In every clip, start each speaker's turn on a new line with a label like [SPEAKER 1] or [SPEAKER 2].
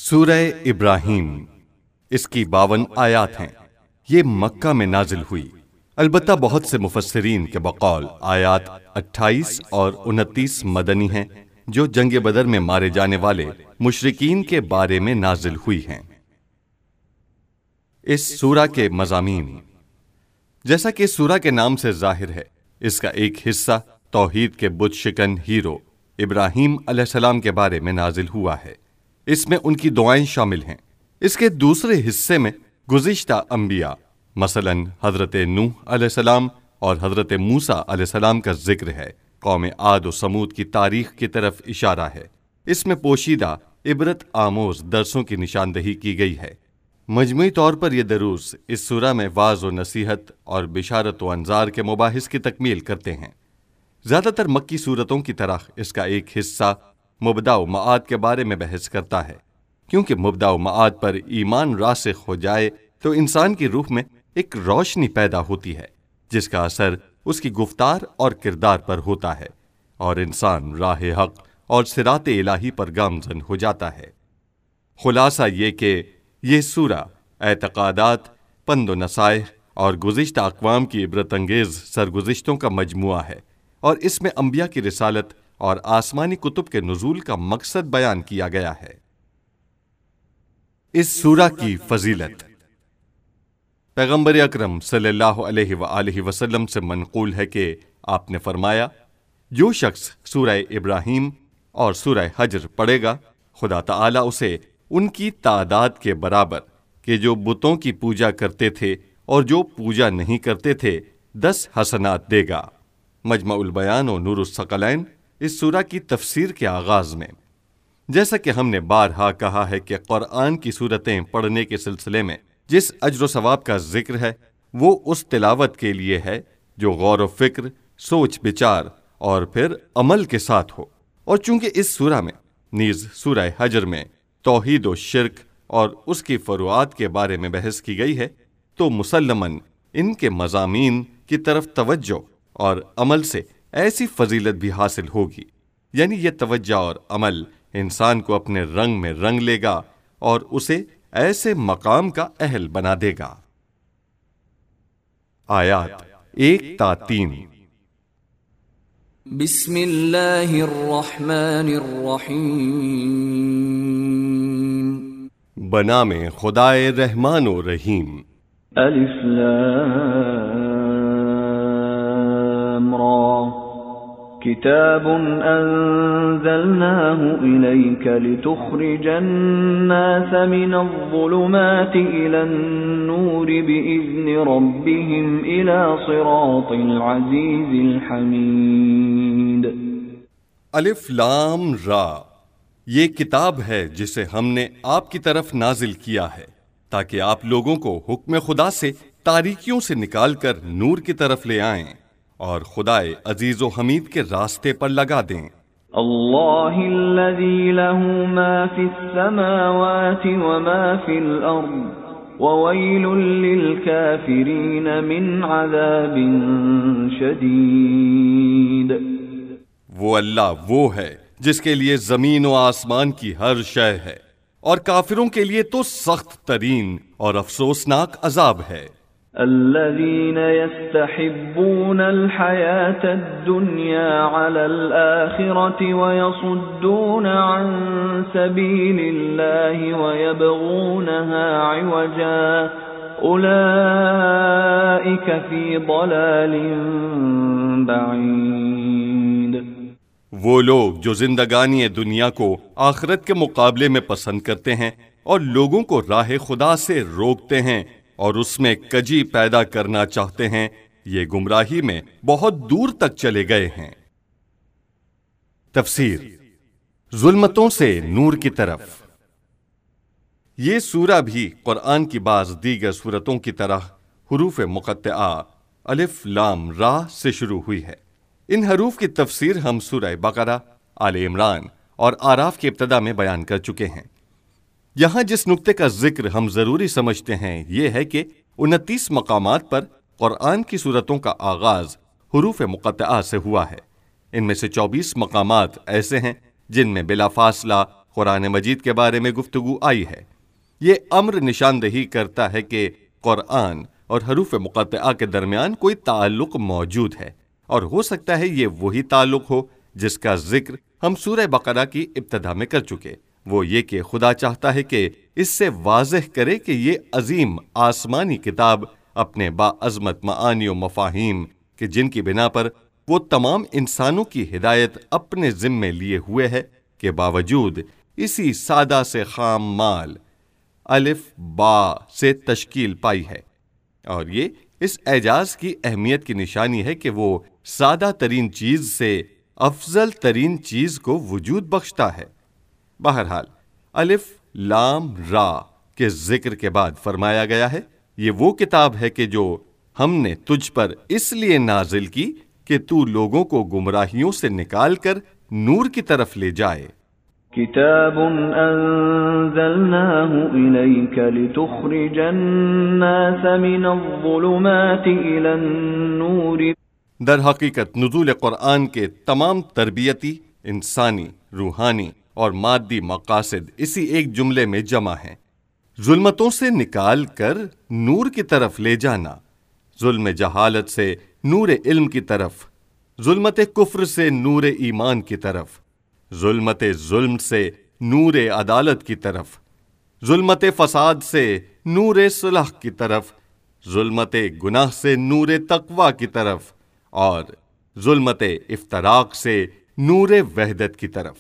[SPEAKER 1] سورہ ابراہیم، اس کی 52 آیات ہیں۔ یہ مکہ میں نازل ہوئی، البتہ بہت سے مفسرین کے بقول آیات 28 اور 29 مدنی ہیں، جو جنگ بدر میں مارے جانے والے مشرکین کے بارے میں نازل ہوئی ہیں۔ اس سورہ کے مضامین، جیسا کہ اس سورہ کے نام سے ظاہر ہے، اس کا ایک حصہ توحید کے بت شکن ہیرو ابراہیم علیہ السلام کے بارے میں نازل ہوا ہے۔ اس میں ان کی دعائیں شامل ہیں۔ اس کے دوسرے حصے میں گزشتہ انبیاء مثلاً حضرت نوح علیہ السلام اور حضرت موسیٰ علیہ السلام کا ذکر ہے۔ قوم عاد و سمود کی تاریخ کی طرف اشارہ ہے۔ اس میں پوشیدہ عبرت آموز درسوں کی نشاندہی کی گئی ہے۔ مجموعی طور پر یہ دروس اس سورہ میں واعظ و نصیحت اور بشارت و انذار کے مباحث کی تکمیل کرتے ہیں۔ زیادہ تر مکی صورتوں کی طرح اس کا ایک حصہ مبدأ و معاد کے بارے میں بحث کرتا ہے، کیونکہ مبدأ و معاد پر ایمان راسخ ہو جائے تو انسان کی روح میں ایک روشنی پیدا ہوتی ہے، جس کا اثر اس کی گفتار اور کردار پر ہوتا ہے، اور انسان راہ حق اور صراط الہی پر گامزن ہو جاتا ہے۔ خلاصہ یہ کہ یہ سورہ اعتقادات، پند و نصائح اور گزشتہ اقوام کی عبرت انگیز سرگزشتوں کا مجموعہ ہے، اور اس میں انبیاء کی رسالت اور آسمانی کتب کے نزول کا مقصد بیان کیا گیا ہے۔ اس سورہ کی فضیلت، پیغمبر اکرم صلی اللہ علیہ وآلہ وسلم سے منقول ہے کہ آپ نے فرمایا، جو شخص سورہ ابراہیم اور سورہ حجر پڑھے گا، خدا تعالیٰ اسے ان کی تعداد کے برابر کہ جو بتوں کی پوجا کرتے تھے اور جو پوجا نہیں کرتے تھے 10 حسنات دے گا۔ مجمع البیان و نور الثقلین اس سورہ کی تفسیر کے آغاز میں، جیسا کہ ہم نے بارہا کہا ہے کہ قرآن کی سورتیں پڑھنے کے سلسلے میں جس اجر و ثواب کا ذکر ہے، وہ اس تلاوت کے لیے ہے جو غور و فکر، سوچ بچار اور پھر عمل کے ساتھ ہو۔ اور چونکہ اس سورہ میں نیز سورہ حجر میں توحید و شرک اور اس کی فروعات کے بارے میں بحث کی گئی ہے، تو مسلماً ان کے مضامین کی طرف توجہ اور عمل سے ایسی فضیلت بھی حاصل ہوگی، یعنی یہ توجہ اور عمل انسان کو اپنے رنگ میں رنگ لے گا اور اسے ایسے مقام کا اہل بنا دے گا۔ آیات 1 تا 3۔
[SPEAKER 2] بسم اللہ الرحمن الرحیم،
[SPEAKER 1] بنام خدائے رحمان و رحیم۔
[SPEAKER 3] الف لام را، کتاب انزلناه الیک لتخرج الناس من الظلمات الى النور باذن ربهم الى صراط العزیز الحمید۔
[SPEAKER 1] الف لام را، یہ کتاب ہے جسے ہم نے آپ کی طرف نازل کیا ہے تاکہ آپ لوگوں کو حکم خدا سے تاریکیوں سے نکال کر نور کی طرف لے آئیں اور خدائے عزیز و حمید کے راستے پر لگا دیں۔
[SPEAKER 3] اللہ الذی له ما فی السماوات وما فی الارض وویل للکافرین من عذاب شدید۔
[SPEAKER 1] وہ اللہ وہ ہے جس کے لیے زمین و آسمان کی ہر شے ہے، اور کافروں کے لیے تو سخت ترین اور افسوسناک عذاب ہے۔
[SPEAKER 3] الذين يستحبون الحياة الدنيا على الآخرة ويصدون عن سبيل الله ويبغونها عوجا أولئك في ضلال بعيد۔
[SPEAKER 1] وہ لوگ جو زندگانی دنیا کو آخرت کے مقابلے میں پسند کرتے ہیں اور لوگوں کو راہ خدا سے روکتے ہیں اور اس میں کجی پیدا کرنا چاہتے ہیں، یہ گمراہی میں بہت دور تک چلے گئے ہیں۔ تفسیر، ظلمتوں سے نور کی طرف۔ یہ سورہ بھی قرآن کی بعض دیگر سورتوں کی طرح حروف مقطعہ الف لام را سے شروع ہوئی ہے۔ ان حروف کی تفسیر ہم سورہ بقرہ، آل عمران اور اعراف کی ابتدا میں بیان کر چکے ہیں۔ یہاں جس نقطے کا ذکر ہم ضروری سمجھتے ہیں یہ ہے کہ 29 مقامات پر قرآن کی سورتوں کا آغاز حروف مقطعہ سے ہوا ہے۔ ان میں سے 24 مقامات ایسے ہیں جن میں بلا فاصلہ قرآن مجید کے بارے میں گفتگو آئی ہے۔ یہ امر نشاندہی کرتا ہے کہ قرآن اور حروف مقطعہ کے درمیان کوئی تعلق موجود ہے، اور ہو سکتا ہے یہ وہی تعلق ہو جس کا ذکر ہم سورہ بقرہ کی ابتدا میں کر چکے۔ وہ یہ کہ خدا چاہتا ہے کہ اس سے واضح کرے کہ یہ عظیم آسمانی کتاب اپنے باعظمت معانی و مفاہیم کہ جن کی بنا پر وہ تمام انسانوں کی ہدایت اپنے ذمے لیے ہوئے ہے کے باوجود اسی سادہ سے خام مال الف با سے تشکیل پائی ہے، اور یہ اس اعجاز کی اہمیت کی نشانی ہے کہ وہ سادہ ترین چیز سے افضل ترین چیز کو وجود بخشتا ہے۔ بہرحال الف لام را کے ذکر کے بعد فرمایا گیا ہے، یہ وہ کتاب ہے کہ جو ہم نے تجھ پر اس لیے نازل کی کہ تو لوگوں کو گمراہیوں سے نکال کر نور کی طرف لے جائے۔
[SPEAKER 3] کتاب انزلناه الیک لتخرج الناس من الظلمات الى النور۔
[SPEAKER 1] در حقیقت نزول قرآن کے تمام تربیتی، انسانی، روحانی اور مادی مقاصد اسی ایک جملے میں جمع ہیں، ظلمتوں سے نکال کر نور کی طرف لے جانا، ظلم جہالت سے نور علم کی طرف، ظلمت کفر سے نور ایمان کی طرف، ظلمت ظلم سے نور عدالت کی طرف، ظلمت فساد سے نور صلح کی طرف، ظلمت گناہ سے نور تقوی کی طرف، اور ظلمت افتراق سے نور وحدت کی طرف۔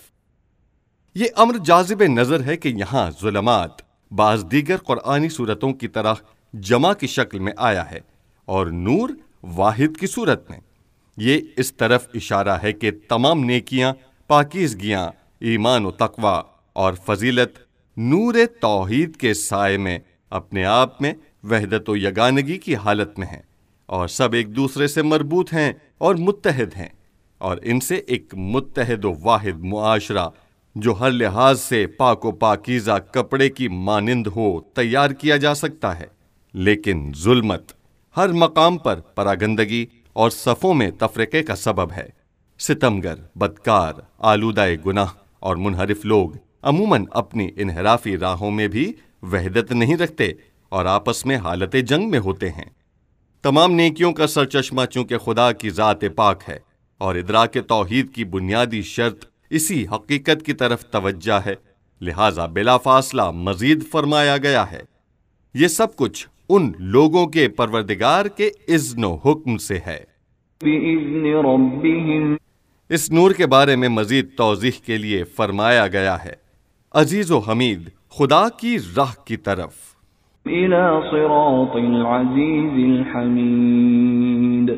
[SPEAKER 1] یہ امر جاذب نظر ہے کہ یہاں ظلمات بعض دیگر قرآنی صورتوں کی طرح جمع کی شکل میں آیا ہے اور نور واحد کی صورت میں۔ یہ اس طرف اشارہ ہے کہ تمام نیکیاں، پاکیزگیاں، ایمان و تقوی اور فضیلت نور توحید کے سائے میں اپنے آپ میں وحدت و یگانگی کی حالت میں ہیں، اور سب ایک دوسرے سے مربوط ہیں اور متحد ہیں، اور ان سے ایک متحد و واحد معاشرہ جو ہر لحاظ سے پاک و پاکیزہ کپڑے کی مانند ہو تیار کیا جا سکتا ہے۔ لیکن ظلمت ہر مقام پر پراگندگی اور صفوں میں تفرقے کا سبب ہے۔ ستمگر، بدکار، آلودہ گناہ اور منحرف لوگ عموماً اپنی انحرافی راہوں میں بھی وحدت نہیں رکھتے اور آپس میں حالت جنگ میں ہوتے ہیں۔ تمام نیکیوں کا سرچشمہ چونکہ خدا کی ذات پاک ہے اور ادراک توحید کی بنیادی شرط اسی حقیقت کی طرف توجہ ہے، لہذا بلا فاصلہ مزید فرمایا گیا ہے۔ یہ سب کچھ ان لوگوں کے پروردگار کے اذن و حکم سے ہے۔
[SPEAKER 3] بِإِذْنِ رَبِّهِمْ۔
[SPEAKER 1] اس نور کے بارے میں مزید توضیح کے لیے فرمایا گیا ہے، عزیز و حمید خدا کی راہ کی طرف،
[SPEAKER 3] إِلَى صِرَاطِ الْعَزِيزِ الْحَمِيدِ۔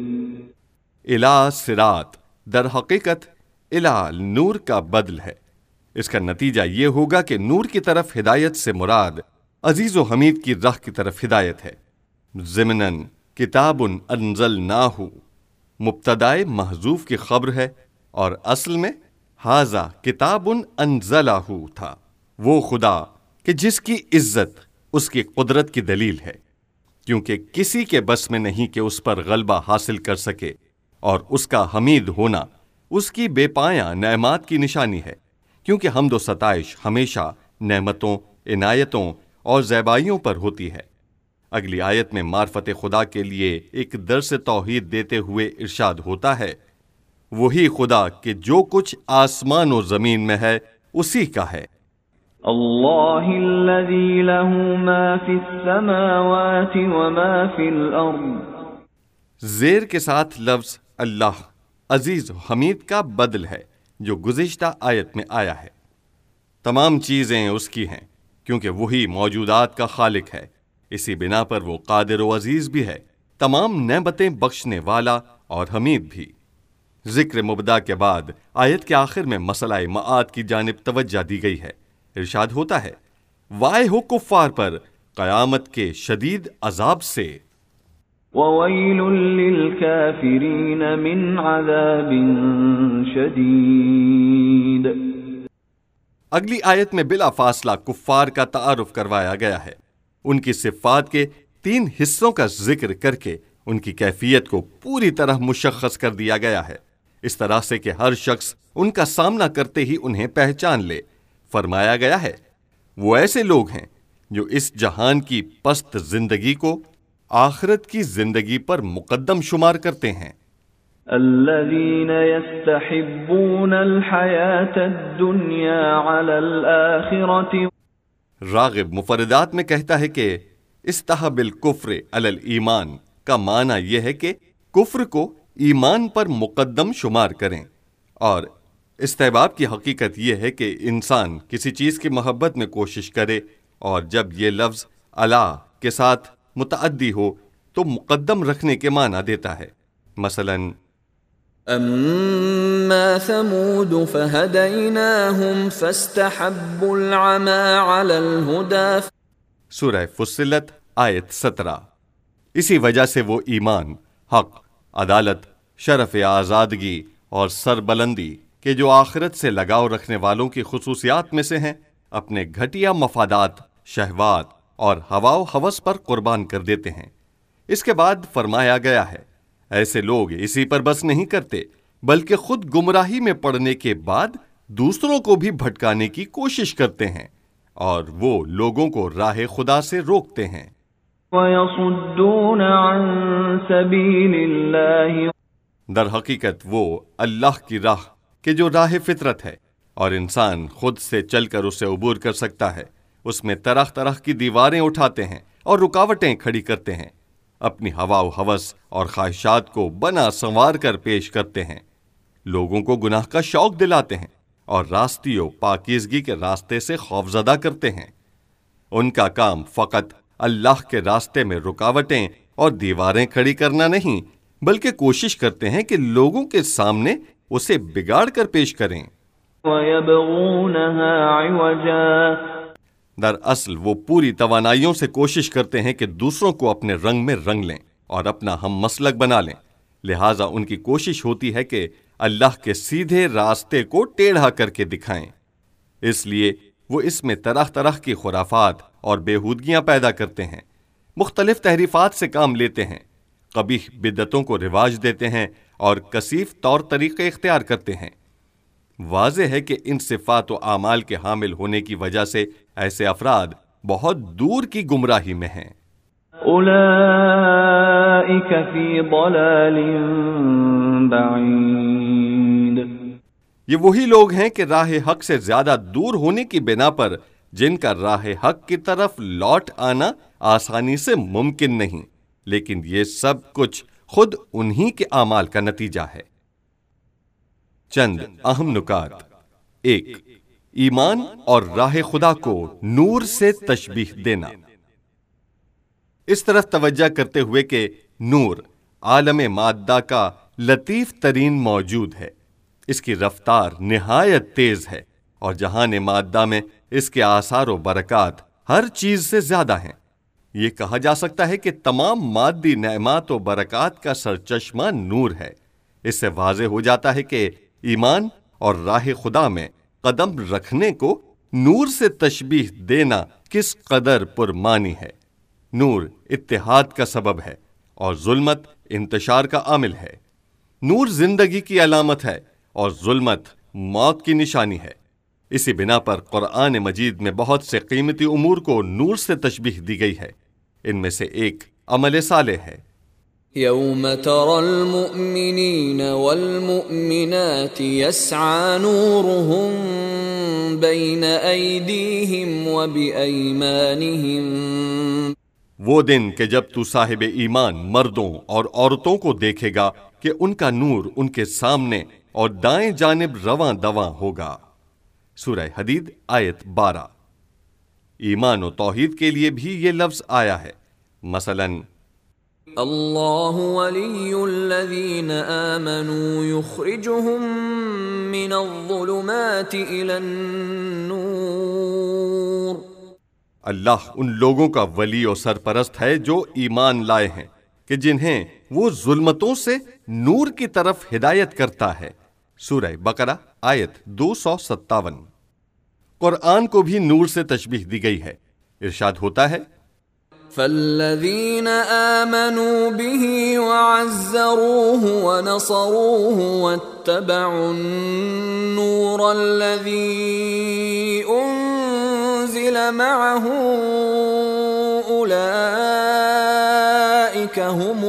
[SPEAKER 1] الی صراط در حقیقت الی نور کا بدل ہے۔ اس کا نتیجہ یہ ہوگا کہ نور کی طرف ہدایت سے مراد عزیز و حمید کی راہ کی طرف ہدایت ہے۔ ضمناً کتاب انزلناہ مبتدائے محذوف کی خبر ہے، اور اصل میں ھذا کتاب انزلہ تھا، وہ خدا کہ جس کی عزت اس کی قدرت کی دلیل ہے، کیونکہ کسی کے بس میں نہیں کہ اس پر غلبہ حاصل کر سکے، اور اس کا حمید ہونا اس کی بے پایاں نعمات کی نشانی ہے، کیونکہ حمد و ستائش ہمیشہ نعمتوں، عنایتوں اور زیبائیوں پر ہوتی ہے۔ اگلی آیت میں معرفت خدا کے لیے ایک درس توحید دیتے ہوئے ارشاد ہوتا ہے، وہی خدا کہ جو کچھ آسمان و زمین میں ہے اسی کا ہے۔
[SPEAKER 3] اللہ الذی له ما فی السماوات وما فی الارض۔
[SPEAKER 1] زیر کے ساتھ لفظ اللہ عزیز و حمید کا بدل ہے جو گزشتہ آیت میں آیا ہے۔ تمام چیزیں اس کی ہیں کیونکہ وہی موجودات کا خالق ہے، اسی بنا پر وہ قادر و عزیز بھی ہے، تمام نعمتیں بخشنے والا اور حمید بھی۔ ذکر مبدا کے بعد آیت کے آخر میں مسئلہ معاد کی جانب توجہ دی گئی ہے۔ ارشاد ہوتا ہے، وائے ہو کفار پر قیامت کے شدید عذاب سے،
[SPEAKER 3] وَوَيْلٌ لِّلْكَافِرِينَ مِنْ عَذَابٍ شَدِيدٍ۔
[SPEAKER 1] اگلی آیت میں بلا فاصلہ کفار کا تعارف کروایا گیا ہے، ان کی صفات کے 3 حصوں کا ذکر کر کے ان کی کیفیت کو پوری طرح مشخص کر دیا گیا ہے، اس طرح سے کہ ہر شخص ان کا سامنا کرتے ہی انہیں پہچان لے۔ فرمایا گیا ہے وہ ایسے لوگ ہیں جو اس جہان کی پست زندگی کو آخرت کی زندگی پر مقدم شمار کرتے ہیں۔
[SPEAKER 3] الذين يستحبون الحياة الدنيا على الآخرة۔
[SPEAKER 1] راغب مفردات میں کہتا ہے کہ استحب الکفر علی الایمان کا معنی یہ ہے کہ کفر کو ایمان پر مقدم شمار کریں، اور استحباب کی حقیقت یہ ہے کہ انسان کسی چیز کی محبت میں کوشش کرے، اور جب یہ لفظ علی کے ساتھ متعدی ہو تو مقدم رکھنے کے معنی دیتا ہے۔ مثلاً
[SPEAKER 2] اما ثمود فهديناهم فاستحبوا العمى على الهدى،
[SPEAKER 1] سورہ فصلت آیت 17۔ اسی وجہ سے وہ ایمان، حق، عدالت، شرف آزادگی اور سربلندی کے جو آخرت سے لگاؤ رکھنے والوں کی خصوصیات میں سے ہیں، اپنے گھٹیا مفادات، شہوات اور ہوا و ہوس پر قربان کر دیتے ہیں۔ اس کے بعد فرمایا گیا ہے ایسے لوگ اسی پر بس نہیں کرتے بلکہ خود گمراہی میں پڑنے کے بعد دوسروں کو بھی بھٹکانے کی کوشش کرتے ہیں، اور وہ لوگوں کو راہ خدا سے روکتے ہیں۔
[SPEAKER 3] وَيَصُدُّونَ عَن سَبِيلِ اللَّهِ،
[SPEAKER 1] در حقیقت وہ اللہ کی راہ کہ جو راہ فطرت ہے اور انسان خود سے چل کر اسے عبور کر سکتا ہے، اس میں طرح طرح کی دیواریں اٹھاتے ہیں اور رکاوٹیں کھڑی کرتے ہیں، اپنی ہوا و ہوس اور خواہشات کو بنا سنوار کر پیش کرتے ہیں، لوگوں کو گناہ کا شوق دلاتے ہیں اور راستی و پاکیزگی کے راستے سے خوفزدہ کرتے ہیں۔ ان کا کام فقط اللہ کے راستے میں رکاوٹیں اور دیواریں کھڑی کرنا نہیں، بلکہ کوشش کرتے ہیں کہ لوگوں کے سامنے اسے بگاڑ کر پیش کریں۔
[SPEAKER 3] وَيَبْغُونَهَا عِوَجًا،
[SPEAKER 1] دراصل وہ پوری توانائیوں سے کوشش کرتے ہیں کہ دوسروں کو اپنے رنگ میں رنگ لیں اور اپنا ہم مسلک بنا لیں، لہٰذا ان کی کوشش ہوتی ہے کہ اللہ کے سیدھے راستے کو ٹیڑھا کر کے دکھائیں۔ اس لیے وہ اس میں طرح طرح کی خرافات اور بیہودگیاں پیدا کرتے ہیں، مختلف تحریفات سے کام لیتے ہیں، قبیح بدعتوں کو رواج دیتے ہیں اور کثیف طور طریقے اختیار کرتے ہیں۔ واضح ہے کہ ان صفات و اعمال کے حامل ہونے کی وجہ سے ایسے افراد بہت دور کی گمراہی میں ہیں۔
[SPEAKER 3] اولئک فی ضلال بعید،
[SPEAKER 1] یہ وہی لوگ ہیں کہ راہ حق سے زیادہ دور ہونے کی بنا پر جن کا راہ حق کی طرف لوٹ آنا آسانی سے ممکن نہیں، لیکن یہ سب کچھ خود انہی کے اعمال کا نتیجہ ہے۔ چند اہم نکات۔ 1، ایمان اور راہ خدا کو نور سے تشبیہ دینا۔ اس طرف توجہ کرتے ہوئے کہ نور عالم مادہ کا لطیف ترین موجود ہے، اس کی رفتار نہایت تیز ہے، اور جہان مادہ میں اس کے آثار و برکات ہر چیز سے زیادہ ہیں۔ یہ کہا جا سکتا ہے کہ تمام مادی نعمات و برکات کا سرچشمہ نور ہے۔ اس سے واضح ہو جاتا ہے کہ ایمان اور راہ خدا میں قدم رکھنے کو نور سے تشبیہ دینا کس قدر پرمانی ہے۔ نور اتحاد کا سبب ہے اور ظلمت انتشار کا عامل ہے۔ نور زندگی کی علامت ہے اور ظلمت موت کی نشانی ہے۔ اسی بنا پر قرآن مجید میں بہت سے قیمتی امور کو نور سے تشبیہ دی گئی ہے۔ ان میں سے ایک عمل صالح ہے۔
[SPEAKER 2] یوم تری المؤمنین والمؤمنات یسعی نورهم بین ایدیہم وبایمانہم،
[SPEAKER 1] وہ دن کہ جب تو صاحب ایمان مردوں اور عورتوں کو دیکھے گا کہ ان کا نور ان کے سامنے اور دائیں جانب رواں دواں ہوگا۔ سورہ حدید آیت 12۔ ایمان و توحید کے لیے بھی یہ لفظ آیا ہے، مثلاً
[SPEAKER 2] اللہ ولی الذین آمنوا یخرجهم من الظلمات الی النور، اللہ
[SPEAKER 1] ان لوگوں کا ولی و سرپرست ہے جو ایمان لائے ہیں کہ جنہیں وہ ظلمتوں سے نور کی طرف ہدایت کرتا ہے۔ سورہ بقرہ آیت 257۔ قرآن کو بھی نور سے تشبیہ دی گئی ہے۔ ارشاد ہوتا ہے
[SPEAKER 2] فالذین آمنوا به وعزروه ونصروه واتبعوا النور الذی معه أولئك هم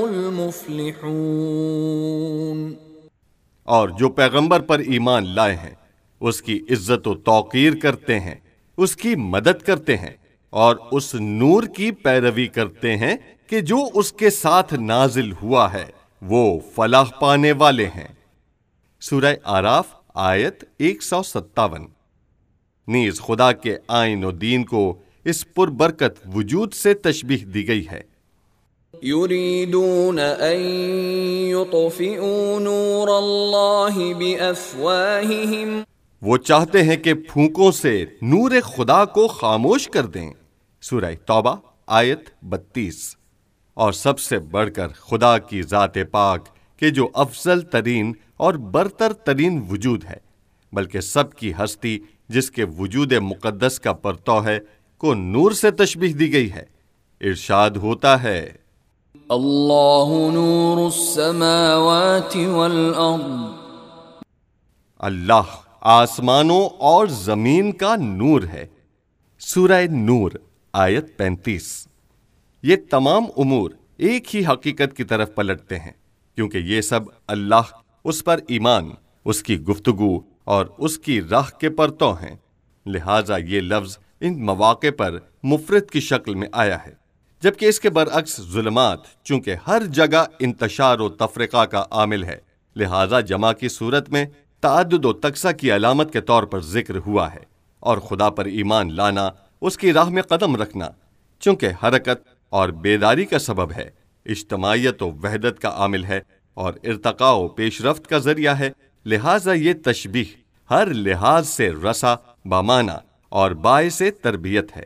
[SPEAKER 2] المفلحون۔
[SPEAKER 1] اور جو پیغمبر پر ایمان لائے ہیں اس کی عزت و توقیر کرتے ہیں، اس کی مدد کرتے ہیں اور اس نور کی پیروی کرتے ہیں کہ جو اس کے ساتھ نازل ہوا ہے، وہ فلاح پانے والے ہیں۔ سورہ اعراف آیت 157۔ نیز خدا کے آئین و دین کو اس پربرکت وجود سے تشبیہ دی گئی ہے۔
[SPEAKER 2] يريدون أن يطفئوا نور الله بأفواههم،
[SPEAKER 1] وہ چاہتے ہیں کہ پھونکوں سے نور خدا کو خاموش کر دیں۔ سورہ توبہ آیت 32۔ اور سب سے بڑھ کر خدا کی ذات پاک کہ جو افضل ترین اور برتر ترین وجود ہے، بلکہ سب کی ہستی جس کے وجود مقدس کا پرتو ہے کو نور سے تشبیہ دی گئی ہے۔ ارشاد ہوتا ہے،
[SPEAKER 2] اللہ نور السماوات والارض،
[SPEAKER 1] اللہ آسمانوں اور زمین کا نور ہے۔ سورہ نور آیت 35۔ یہ تمام امور ایک ہی حقیقت کی طرف پلٹتے ہیں، کیونکہ یہ سب اللہ، اس پر ایمان، اس کی گفتگو اور اس کی راہ کے پرتو ہیں۔ لہٰذا یہ لفظ ان مواقع پر مفرد کی شکل میں آیا ہے، جبکہ اس کے برعکس ظلمات چونکہ ہر جگہ انتشار و تفرقہ کا عامل ہے، لہٰذا جمع کی صورت میں تعدد و تکثر کی علامت کے طور پر ذکر ہوا ہے۔ اور خدا پر ایمان لانا، اس کی راہ میں قدم رکھنا، چونکہ حرکت اور بیداری کا سبب ہے، اجتماعیت و وحدت کا عامل ہے اور ارتقاء و پیش رفت کا ذریعہ ہے، لہٰذا یہ تشبیہ ہر لحاظ سے رسا، بامانہ اور باعث تربیت ہے۔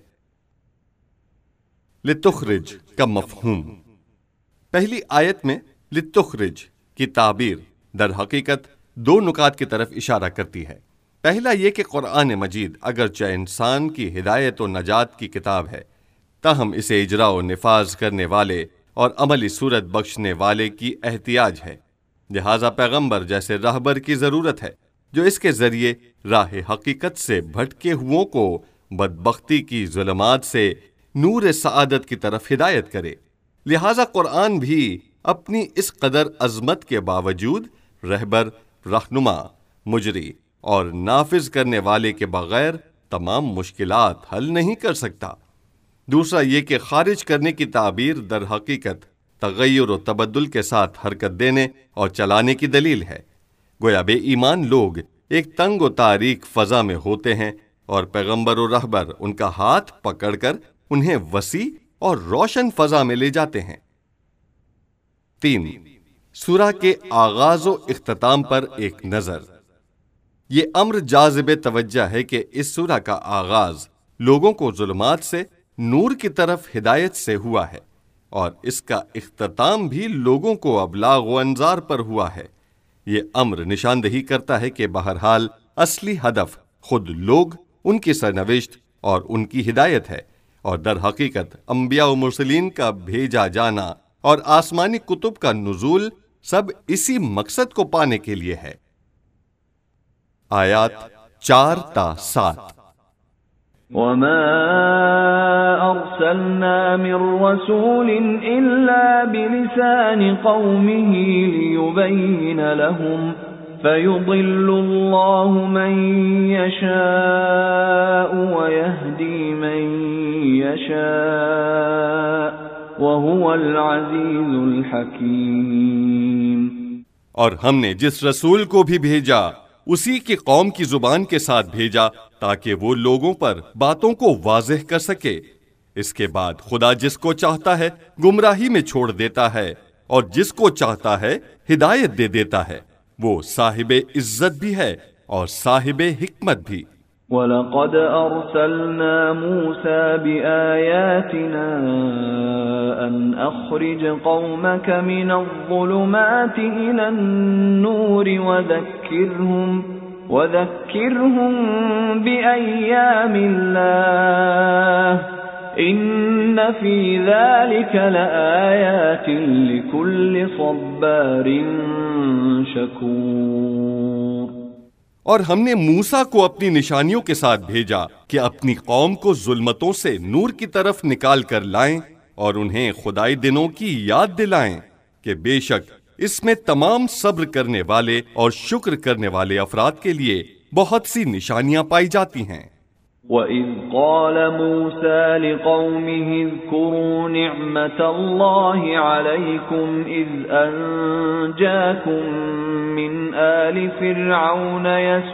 [SPEAKER 1] لتخرج کا مفہوم۔ پہلی آیت میں لتخرج کی تعبیر در حقیقت دو نکات کی طرف اشارہ کرتی ہے۔ پہلا یہ کہ قرآن مجید اگرچہ انسان کی ہدایت و نجات کی کتاب ہے، تاہم اسے اجراء و نفاذ کرنے والے اور عملی صورت بخشنے والے کی احتیاج ہے، لہٰذا پیغمبر جیسے راہبر کی ضرورت ہے جو اس کے ذریعے راہ حقیقت سے بھٹکے ہوئوں کو بدبختی کی ظلمات سے نور سعادت کی طرف ہدایت کرے۔ لہٰذا قرآن بھی اپنی اس قدر عظمت کے باوجود رہبر، رہنما، مجری اور نافذ کرنے والے کے بغیر تمام مشکلات حل نہیں کر سکتا۔ دوسرا یہ کہ خارج کرنے کی تعبیر در حقیقت تغیر و تبدل کے ساتھ حرکت دینے اور چلانے کی دلیل ہے۔ گویا بے ایمان لوگ ایک تنگ و تاریک فضا میں ہوتے ہیں اور پیغمبر و رہبر ان کا ہاتھ پکڑ کر انہیں وسیع اور روشن فضا میں لے جاتے ہیں۔ 3. سورہ کے آغاز و اختتام پر ایک نظر۔ یہ امر جاذب توجہ ہے کہ اس سورہ کا آغاز لوگوں کو ظلمات سے نور کی طرف ہدایت سے ہوا ہے، اور اس کا اختتام بھی لوگوں کو ابلاغ و انذار پر ہوا ہے۔ یہ امر نشاندہی کرتا ہے کہ بہرحال اصلی ہدف خود لوگ، ان کی سرنوشت اور ان کی ہدایت ہے، اور در حقیقت انبیاء و مرسلین کا بھیجا جانا اور آسمانی کتب کا نزول سب اسی مقصد کو پانے کے لیے ہے۔ آیات 4 تا 7۔
[SPEAKER 3] وَمَا أَرْسَلْنَا مِن رَّسُولٍ إِلَّا بِلِسَانِ قَوْمِهِ لِيُبَيِّنَ لَهُمْ فَيُضِلُّ اللَّهُ مَن يَشَاءُ وَيَهْدِي مَن يَشَاءُ وَهُوَ الْعَزِيزُ الْحَكِيمُ۔
[SPEAKER 1] اور ہم نے جس رسول کو بھی بھیجا اسی کی قوم کی زبان کے ساتھ بھیجا تاکہ وہ لوگوں پر باتوں کو واضح کر سکے۔ اس کے بعد خدا جس کو چاہتا ہے گمراہی میں چھوڑ دیتا ہے اور جس کو چاہتا ہے ہدایت دے دیتا ہے۔ وہ صاحب عزت بھی ہے اور صاحب حکمت بھی۔
[SPEAKER 3] وَلَقَدْ أَرْسَلْنَا مُوسَى بِآيَاتِنَا أَنْ أَخْرِجْ قَوْمَكَ مِنَ الظُّلُمَاتِ إِلَى النُّورِ وَذَكِّرْهُمْ بِأَيَّامِ اللَّهِ إِنَّ فِي ذَلِكَ لَآيَاتٍ لِكُلِّ صَبَّارٍ شَكُورٍ۔
[SPEAKER 1] اور ہم نے موسیٰ کو اپنی نشانیوں کے ساتھ بھیجا کہ اپنی قوم کو ظلمتوں سے نور کی طرف نکال کر لائیں اور انہیں خدائی دنوں کی یاد دلائیں کہ بے شک اس میں تمام صبر کرنے والے اور شکر کرنے والے افراد کے لیے بہت سی نشانیاں پائی جاتی ہیں۔
[SPEAKER 3] وَإِذْ قَالَ مُوسَى لِقَوْمِهِ اذْكُرُوا نِعْمَةَ اللَّهِ عَلَيْكُمْ إِذْ أَنْجَاكُمْ مِنْ آلِ فِرْعَوْنَ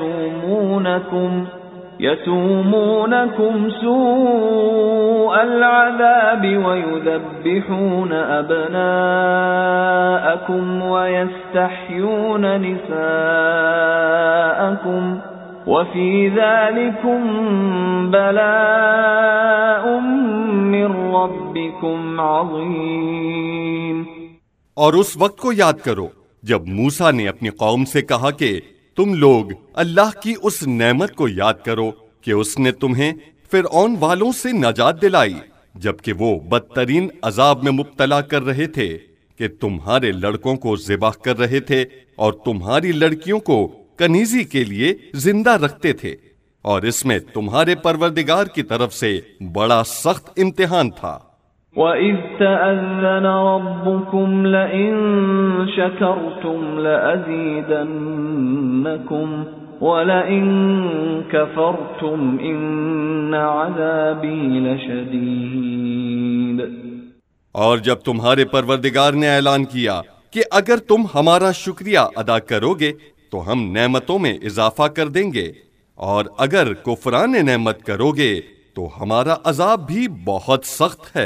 [SPEAKER 3] يَسُومُونَكُمْ سُوءَ الْعَذَابِ وَيُذَبِّحُونَ أَبْنَاءَكُمْ وَيَسْتَحْيُونَ نِسَاءَكُمْ وَفِي ذَلِكُمْ بَلَاءٌ مِّن رَّبِّكُمْ عَظِيمٌ۔
[SPEAKER 1] اور اس وقت کو یاد کرو جب موسیٰ نے اپنی قوم سے کہا کہ تم لوگ اللہ کی اس نعمت کو یاد کرو کہ اس نے تمہیں فرعون والوں سے نجات دلائی جبکہ وہ بدترین عذاب میں مبتلا کر رہے تھے کہ تمہارے لڑکوں کو ذبح کر رہے تھے اور تمہاری لڑکیوں کو کنیزی کے لیے زندہ رکھتے تھے، اور اس میں تمہارے پروردگار کی طرف سے بڑا سخت امتحان تھا۔
[SPEAKER 3] وَإِذْ تَأَذَّنَ رَبُّكُمْ لَئِن شَكَرْتُمْ لَأَزِيدَنَّكُمْ وَلَئِن كَفَرْتُمْ إِنَّ عَذَابِي لَشَدِيدٌ۔
[SPEAKER 1] اور جب تمہارے پروردگار نے اعلان کیا کہ اگر تم ہمارا شکریہ ادا کرو گے تو ہم نعمتوں میں اضافہ کر دیں گے، اور اگر کفران نعمت کرو گے تو ہمارا عذاب بھی بہت سخت ہے۔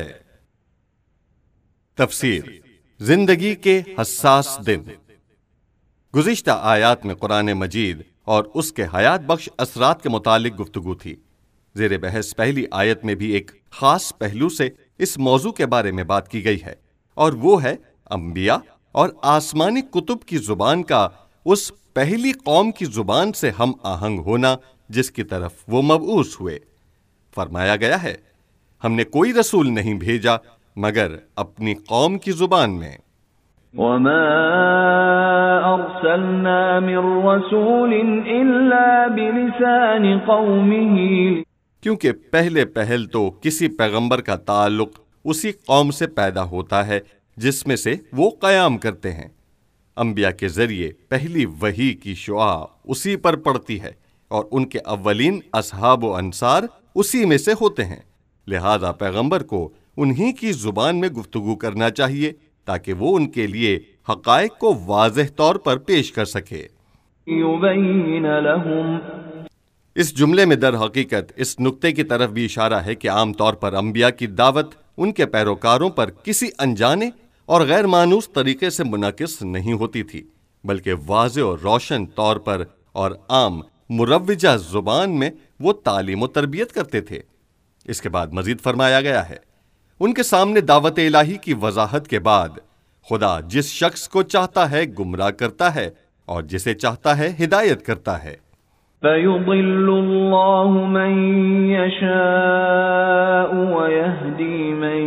[SPEAKER 1] تفسیر زندگی کے حساس دن۔ گزشتہ آیات میں قرآن مجید اور اس کے حیات بخش اثرات کے متعلق گفتگو تھی۔ زیر بحث پہلی آیت میں بھی ایک خاص پہلو سے اس موضوع کے بارے میں بات کی گئی ہے، اور وہ ہے انبیاء اور آسمانی کتب کی زبان کا اس پہلی قوم کی زبان سے ہم آہنگ ہونا جس کی طرف وہ مبعوث ہوئے۔ فرمایا گیا ہے ہم نے کوئی رسول نہیں بھیجا مگر اپنی قوم کی زبان میں۔
[SPEAKER 3] وَمَا أَرْسَلْنَا مِن رَّسُولٍ إِلَّا بِلِسَانِ قَوْمِهِ،
[SPEAKER 1] کیونکہ پہل تو کسی پیغمبر کا تعلق اسی قوم سے پیدا ہوتا ہے جس میں سے وہ قیام کرتے ہیں۔ انبیاء کے ذریعے پہلی وحی کی شعاع اسی پر پڑتی ہے اور ان کے اولین اصحاب و انصار اسی میں سے ہوتے ہیں، لہذا پیغمبر کو انہی کی زبان میں گفتگو کرنا چاہیے تاکہ وہ ان کے لیے حقائق کو واضح طور پر پیش کر سکے۔
[SPEAKER 3] يُبَيِّنَ لَهُمْ،
[SPEAKER 1] اس جملے میں در حقیقت اس نقطے کی طرف بھی اشارہ ہے کہ عام طور پر انبیاء کی دعوت ان کے پیروکاروں پر کسی انجانے اور غیر مانوس طریقے سے منعکس نہیں ہوتی تھی، بلکہ واضح اور روشن طور پر اور عام مروجہ زبان میں وہ تعلیم و تربیت کرتے تھے۔ اس کے بعد مزید فرمایا گیا ہے ان کے سامنے دعوت الہی کی وضاحت کے بعد خدا جس شخص کو چاہتا ہے گمراہ کرتا ہے اور جسے چاہتا ہے ہدایت کرتا ہے۔
[SPEAKER 3] فَيُضِلُّ اللَّهُ مَن يَشَاءُ وَيَهْدِي مَن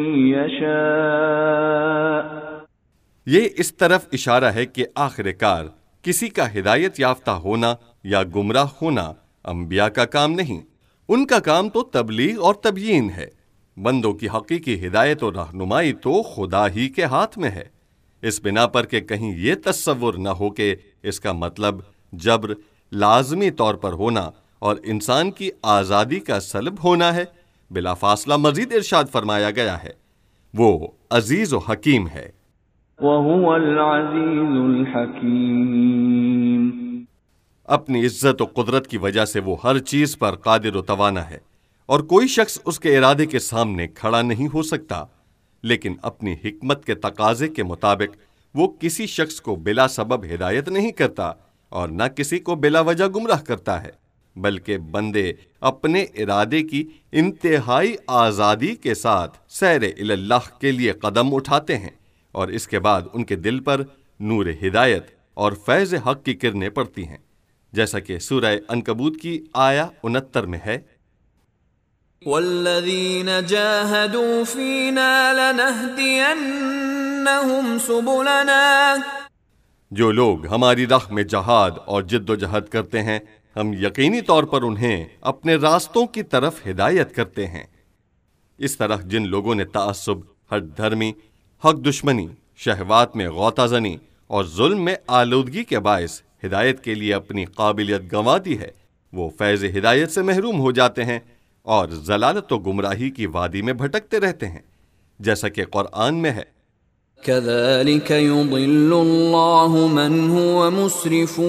[SPEAKER 3] يَشَاءُ۔
[SPEAKER 1] یہ اس طرف اشارہ ہے کہ آخر کار کسی کا ہدایت یافتہ ہونا یا گمراہ ہونا انبیاء کا کام نہیں، ان کا کام تو تبلیغ اور تبیین ہے۔ بندوں کی حقیقی ہدایت اور رہنمائی تو خدا ہی کے ہاتھ میں ہے، اس بنا پر کہ کہیں یہ تصور نہ ہو کہ اس کا مطلب جبر لازمی طور پر ہونا اور انسان کی آزادی کا سلب ہونا ہے۔ بلا فاصلہ مزید ارشاد فرمایا گیا ہے وہ عزیز و حکیم ہے۔
[SPEAKER 3] وَهُوَ الْعَزِيزُ الْحَكِيمُ۔
[SPEAKER 1] اپنی عزت و قدرت کی وجہ سے وہ ہر چیز پر قادر و توانا ہے اور کوئی شخص اس کے ارادے کے سامنے کھڑا نہیں ہو سکتا، لیکن اپنی حکمت کے تقاضے کے مطابق وہ کسی شخص کو بلا سبب ہدایت نہیں کرتا اور نہ کسی کو بلا وجہ گمراہ کرتا ہے، بلکہ بندے اپنے ارادے کی انتہائی آزادی کے ساتھ سیر الی اللہ کے لیے قدم اٹھاتے ہیں، اور اس کے بعد ان کے دل پر نور ہدایت اور فیض حق کی کرنیں پڑتی ہیں، جیسا کہ سورہ عنکبوت کی آیہ 69 میں ہے،
[SPEAKER 2] وَالَّذِينَ جَاهَدُوا فِينَا لَنَهْدِيَنَّهُمْ سُبُلَنَا۔
[SPEAKER 1] جو لوگ ہماری راہ میں جہاد اور جد و جہد کرتے ہیں ہم یقینی طور پر انہیں اپنے راستوں کی طرف ہدایت کرتے ہیں۔ اس طرح جن لوگوں نے تعصب، ہٹ دھرمی، حق دشمنی، شہوات میں غوطہ زنی اور ظلم میں آلودگی کے باعث ہدایت کے لیے اپنی قابلیت گنوا دی ہے، وہ فیض ہدایت سے محروم ہو جاتے ہیں اور ضلالت و گمراہی کی وادی میں بھٹکتے رہتے ہیں، جیسا کہ قرآن میں ہے،
[SPEAKER 2] كذلك يضل الله من هو مسرف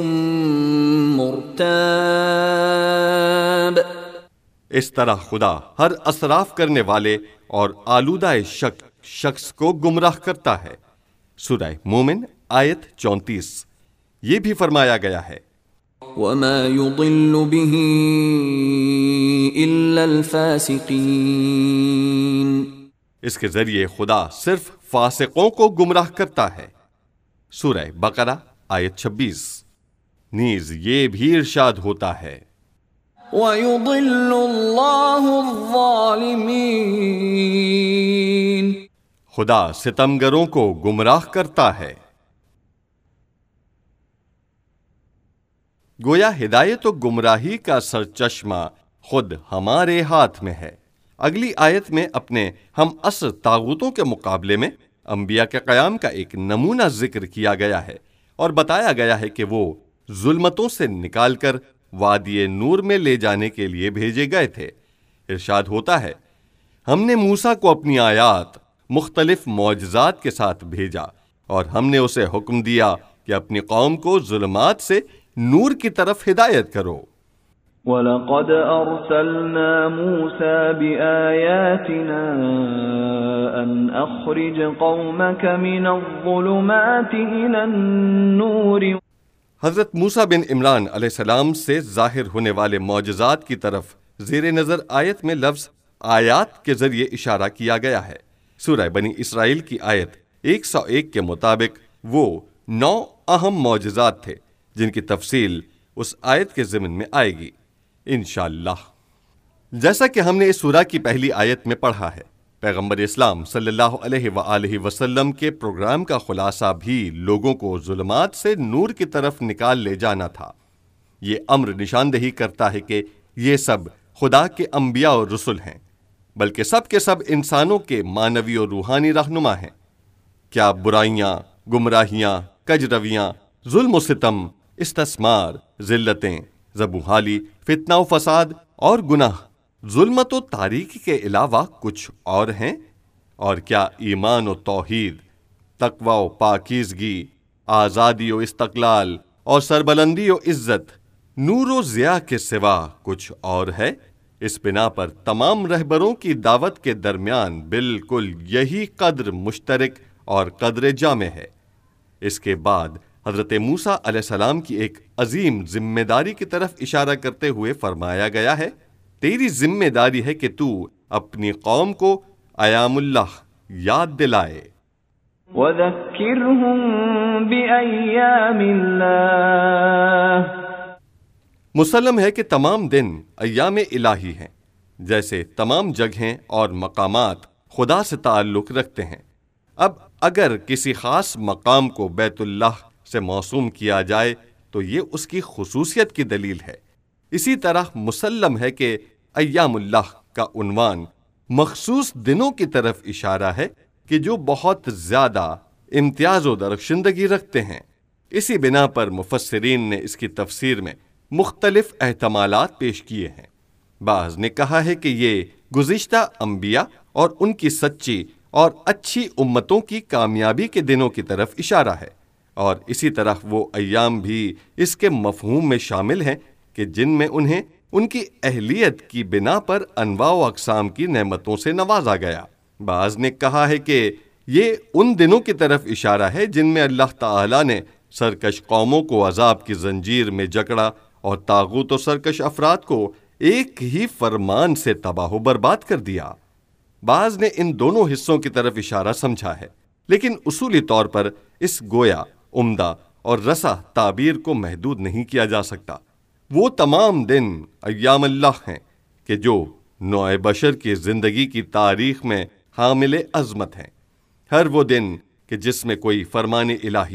[SPEAKER 2] مرتاب۔
[SPEAKER 1] اس طرح خدا ہر اسراف کرنے والے اور آلودہ شک شخص کو گمراہ کرتا ہے۔ سورہ مومن آیت 34۔ یہ بھی فرمایا گیا ہے،
[SPEAKER 2] وما يضل به الا الفاسقين۔
[SPEAKER 1] اس کے ذریعے خدا صرف فاسقوں کو گمراہ کرتا ہے۔ سورہ بقرہ آیت 26۔ نیز یہ بھی ارشاد ہوتا ہے،
[SPEAKER 2] وَيُضِلُّ اللَّهُ الظَّالِمِينَ۔
[SPEAKER 1] خدا ستمگروں کو گمراہ کرتا ہے۔ گویا ہدایت و گمراہی کا سرچشمہ خود ہمارے ہاتھ میں ہے۔ اگلی آیت میں اپنے ہم عصر طاغوتوں کے مقابلے میں انبیاء کے قیام کا ایک نمونہ ذکر کیا گیا ہے اور بتایا گیا ہے کہ وہ ظلمتوں سے نکال کر وادی نور میں لے جانے کے لیے بھیجے گئے تھے۔ ارشاد ہوتا ہے، ہم نے موسیٰ کو اپنی آیات مختلف معجزات کے ساتھ بھیجا اور ہم نے اسے حکم دیا کہ اپنی قوم کو ظلمات سے نور کی طرف ہدایت کرو۔
[SPEAKER 3] وَلَقَدْ أَرْسَلْنَا مُوسَى بِآيَاتِنَا أَنْ أَخْرِجْ قَوْمَكَ مِنَ الظُّلُمَاتِ إِلَى النُّورِ۔
[SPEAKER 1] حضرت موسیٰ بن عمران علیہ السلام سے ظاہر ہونے والے معجزات کی طرف زیر نظر آیت میں لفظ آیات کے ذریعے اشارہ کیا گیا ہے۔ سورہ بنی اسرائیل کی آیت 101 کے مطابق وہ 9 اہم معجزات تھے جن کی تفصیل اس آیت کے ضمن میں آئے گی انشاءاللہ۔ جیسا کہ ہم نے اس سورہ کی پہلی آیت میں پڑھا ہے، پیغمبر اسلام صلی اللہ علیہ وآلہ وسلم کے پروگرام کا خلاصہ بھی لوگوں کو ظلمات سے نور کی طرف نکال لے جانا تھا۔ یہ امر نشاندہی کرتا ہے کہ یہ سب خدا کے انبیاء اور رسل ہیں، بلکہ سب کے سب انسانوں کے معنوی اور روحانی رہنما ہیں۔ کیا برائیاں، گمراہیاں، کجرویاں، ظلم و ستم، استثمار، ذلتیں، زبوحالی، فتنہ و فساد اور گناہ، ظلمت و تاریکی کے علاوہ کچھ اور ہیں؟ اور کیا ایمان و توحید، تقوی و پاکیزگی، آزادی و استقلال اور سربلندی و عزت، نور و ضیاء کے سوا کچھ اور ہے؟ اس بنا پر تمام رہبروں کی دعوت کے درمیان بالکل یہی قدر مشترک اور قدر جامع ہے۔ اس کے بعد حضرت موسیٰ علیہ السلام کی ایک عظیم ذمہ داری کی طرف اشارہ کرتے ہوئے فرمایا گیا ہے، تیری ذمہ داری ہے کہ تو اپنی قوم کو ایام اللہ یاد دلائے۔
[SPEAKER 3] وَذَكِّرْهُم بِأَيَّامِ اللَّهِ۔
[SPEAKER 1] مسلم ہے کہ تمام دن ایام الہی ہیں، جیسے تمام جگہیں اور مقامات خدا سے تعلق رکھتے ہیں۔ اب اگر کسی خاص مقام کو بیت اللہ سے موسوم کیا جائے تو یہ اس کی خصوصیت کی دلیل ہے۔ اسی طرح مسلم ہے کہ ایام اللہ کا عنوان مخصوص دنوں کی طرف اشارہ ہے کہ جو بہت زیادہ امتیاز و درخشندگی رکھتے ہیں۔ اسی بنا پر مفسرین نے اس کی تفسیر میں مختلف احتمالات پیش کیے ہیں۔ بعض نے کہا ہے کہ یہ گزشتہ انبیاء اور ان کی سچی اور اچھی امتوں کی کامیابی کے دنوں کی طرف اشارہ ہے، اور اسی طرح وہ ایام بھی اس کے مفہوم میں شامل ہیں کہ جن میں انہیں ان کی اہلیت کی بنا پر انواع و اقسام کی نعمتوں سے نوازا گیا۔ بعض نے کہا ہے کہ یہ ان دنوں کی طرف اشارہ ہے جن میں اللہ تعالیٰ نے سرکش قوموں کو عذاب کی زنجیر میں جکڑا اور طاغوت و سرکش افراد کو ایک ہی فرمان سے تباہ و برباد کر دیا۔ بعض نے ان دونوں حصوں کی طرف اشارہ سمجھا ہے، لیکن اصولی طور پر اس گویا، عمدہ اور رسا تعبیر کو محدود نہیں کیا جا سکتا۔ وہ تمام دن ایام اللہ ہیں کہ جو نوع بشر کی زندگی کی تاریخ میں حامل عظمت ہیں۔ ہر وہ دن کہ جس میں کوئی فرمان الہی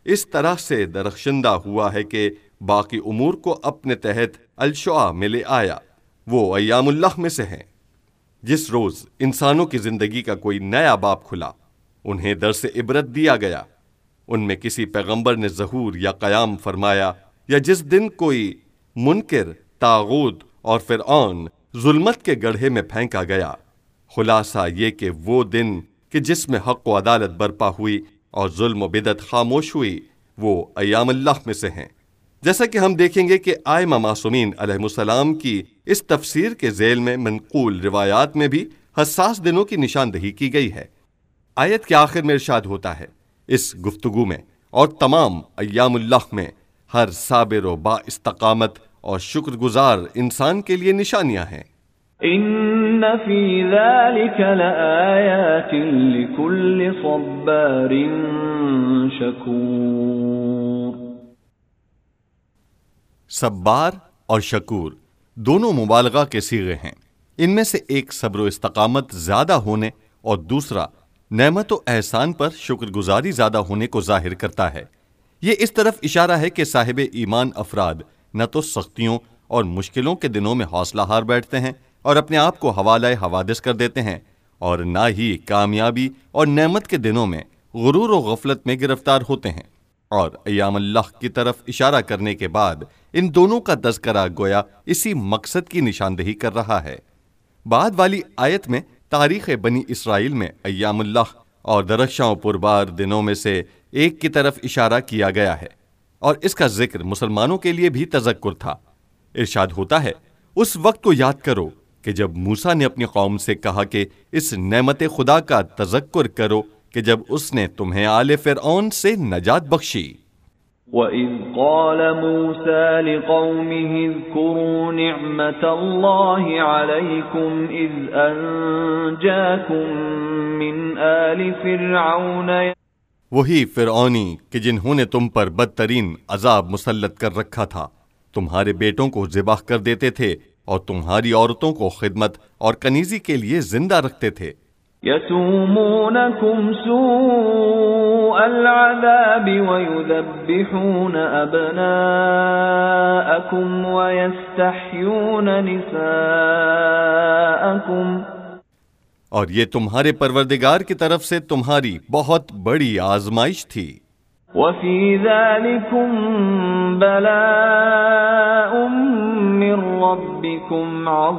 [SPEAKER 1] اس طرح سے درخشندہ ہوا ہے کہ باقی امور کو اپنے تحت الشعاع میں لے آیا۔ وہ ایام اللہ میں سے ہیں جس روز انسانوں کی زندگی کا کوئی نیا باب کھلا، انہیں درس عبرت دیا گیا، ان میں کسی پیغمبر نے ظہور یا قیام فرمایا، یا جس دن کوئی منکر، طاغوت اور فرعون ظلمت کے گڑھے میں پھینکا گیا۔ خلاصہ یہ کہ وہ دن کہ جس میں حق و عدالت برپا ہوئی اور ظلم و بدعت خاموش ہوئی، وہ ایام اللہ میں سے ہیں۔ جیسا کہ ہم دیکھیں گے کہ ائمہ معصومین علیہ السلام کی اس تفسیر کے ذیل میں منقول روایات میں بھی حساس دنوں کی نشاندہی کی گئی ہے۔ آیت کے آخر میں ارشاد ہوتا ہے، اس گفتگو میں اور تمام ایام اللہ میں ہر صابر و با استقامت اور شکر گزار انسان کے لیے نشانیاں ہیں۔
[SPEAKER 3] ان فی ذلک لآیات لکل صبار شکور۔
[SPEAKER 1] صبار اور شکور دونوں مبالغہ کے صیغے ہیں۔ ان میں سے ایک صبر و استقامت زیادہ ہونے اور دوسرا نعمت و احسان پر شکر گزاری زیادہ ہونے کو ظاہر کرتا ہے۔ یہ اس طرف اشارہ ہے کہ صاحب ایمان افراد نہ تو سختیوں اور مشکلوں کے دنوں میں حوصلہ ہار بیٹھتے ہیں اور اپنے آپ کو حوالہ حوادث کر دیتے ہیں، اور نہ ہی کامیابی اور نعمت کے دنوں میں غرور و غفلت میں گرفتار ہوتے ہیں۔ اور ایام اللہ کی طرف اشارہ کرنے کے بعد ان دونوں کا تذکرہ گویا اسی مقصد کی نشاندہی کر رہا ہے۔ بعد والی آیت میں تاریخ بنی اسرائیل میں ایام اللہ اور درخشاں و پربار دنوں میں سے ایک کی طرف اشارہ کیا گیا ہے، اور اس کا ذکر مسلمانوں کے لیے بھی تذکر تھا۔ ارشاد ہوتا ہے، اس وقت کو یاد کرو کہ جب موسیٰ نے اپنی قوم سے کہا کہ اس نعمت خدا کا تذکر کرو کہ جب اس نے تمہیں آل فرعون سے نجات بخشی۔
[SPEAKER 3] وَإِذْ قَالَ مُوسَى لِقَوْمِهِ اذْكُرُوا نِعْمَةَ اللَّهِ عَلَيْكُمْ إِذْ أَنْجَاكُمْ مِنْ آلِ فِرْعَوْنَ۔
[SPEAKER 1] وہی فرعونی کہ جنہوں نے تم پر بدترین عذاب مسلط کر رکھا تھا، تمہارے بیٹوں کو ذبح کر دیتے تھے اور تمہاری عورتوں کو خدمت اور کنیزی کے لیے زندہ رکھتے تھے۔
[SPEAKER 3] يَسُومُونَكُمْ سُوءَ الْعَذَابِ وَيُذَبِّحُونَ أَبْنَاءَكُمْ وَيَسْتَحْيُونَ نِسَاءَكُمْ۔
[SPEAKER 1] اور یہ تمہارے پروردگار کی طرف سے تمہاری بہت بڑی آزمائش تھی۔
[SPEAKER 3] وَفِي ذَلِكُمْ بَلَاءٌ مِّن رَّبِّكُمْ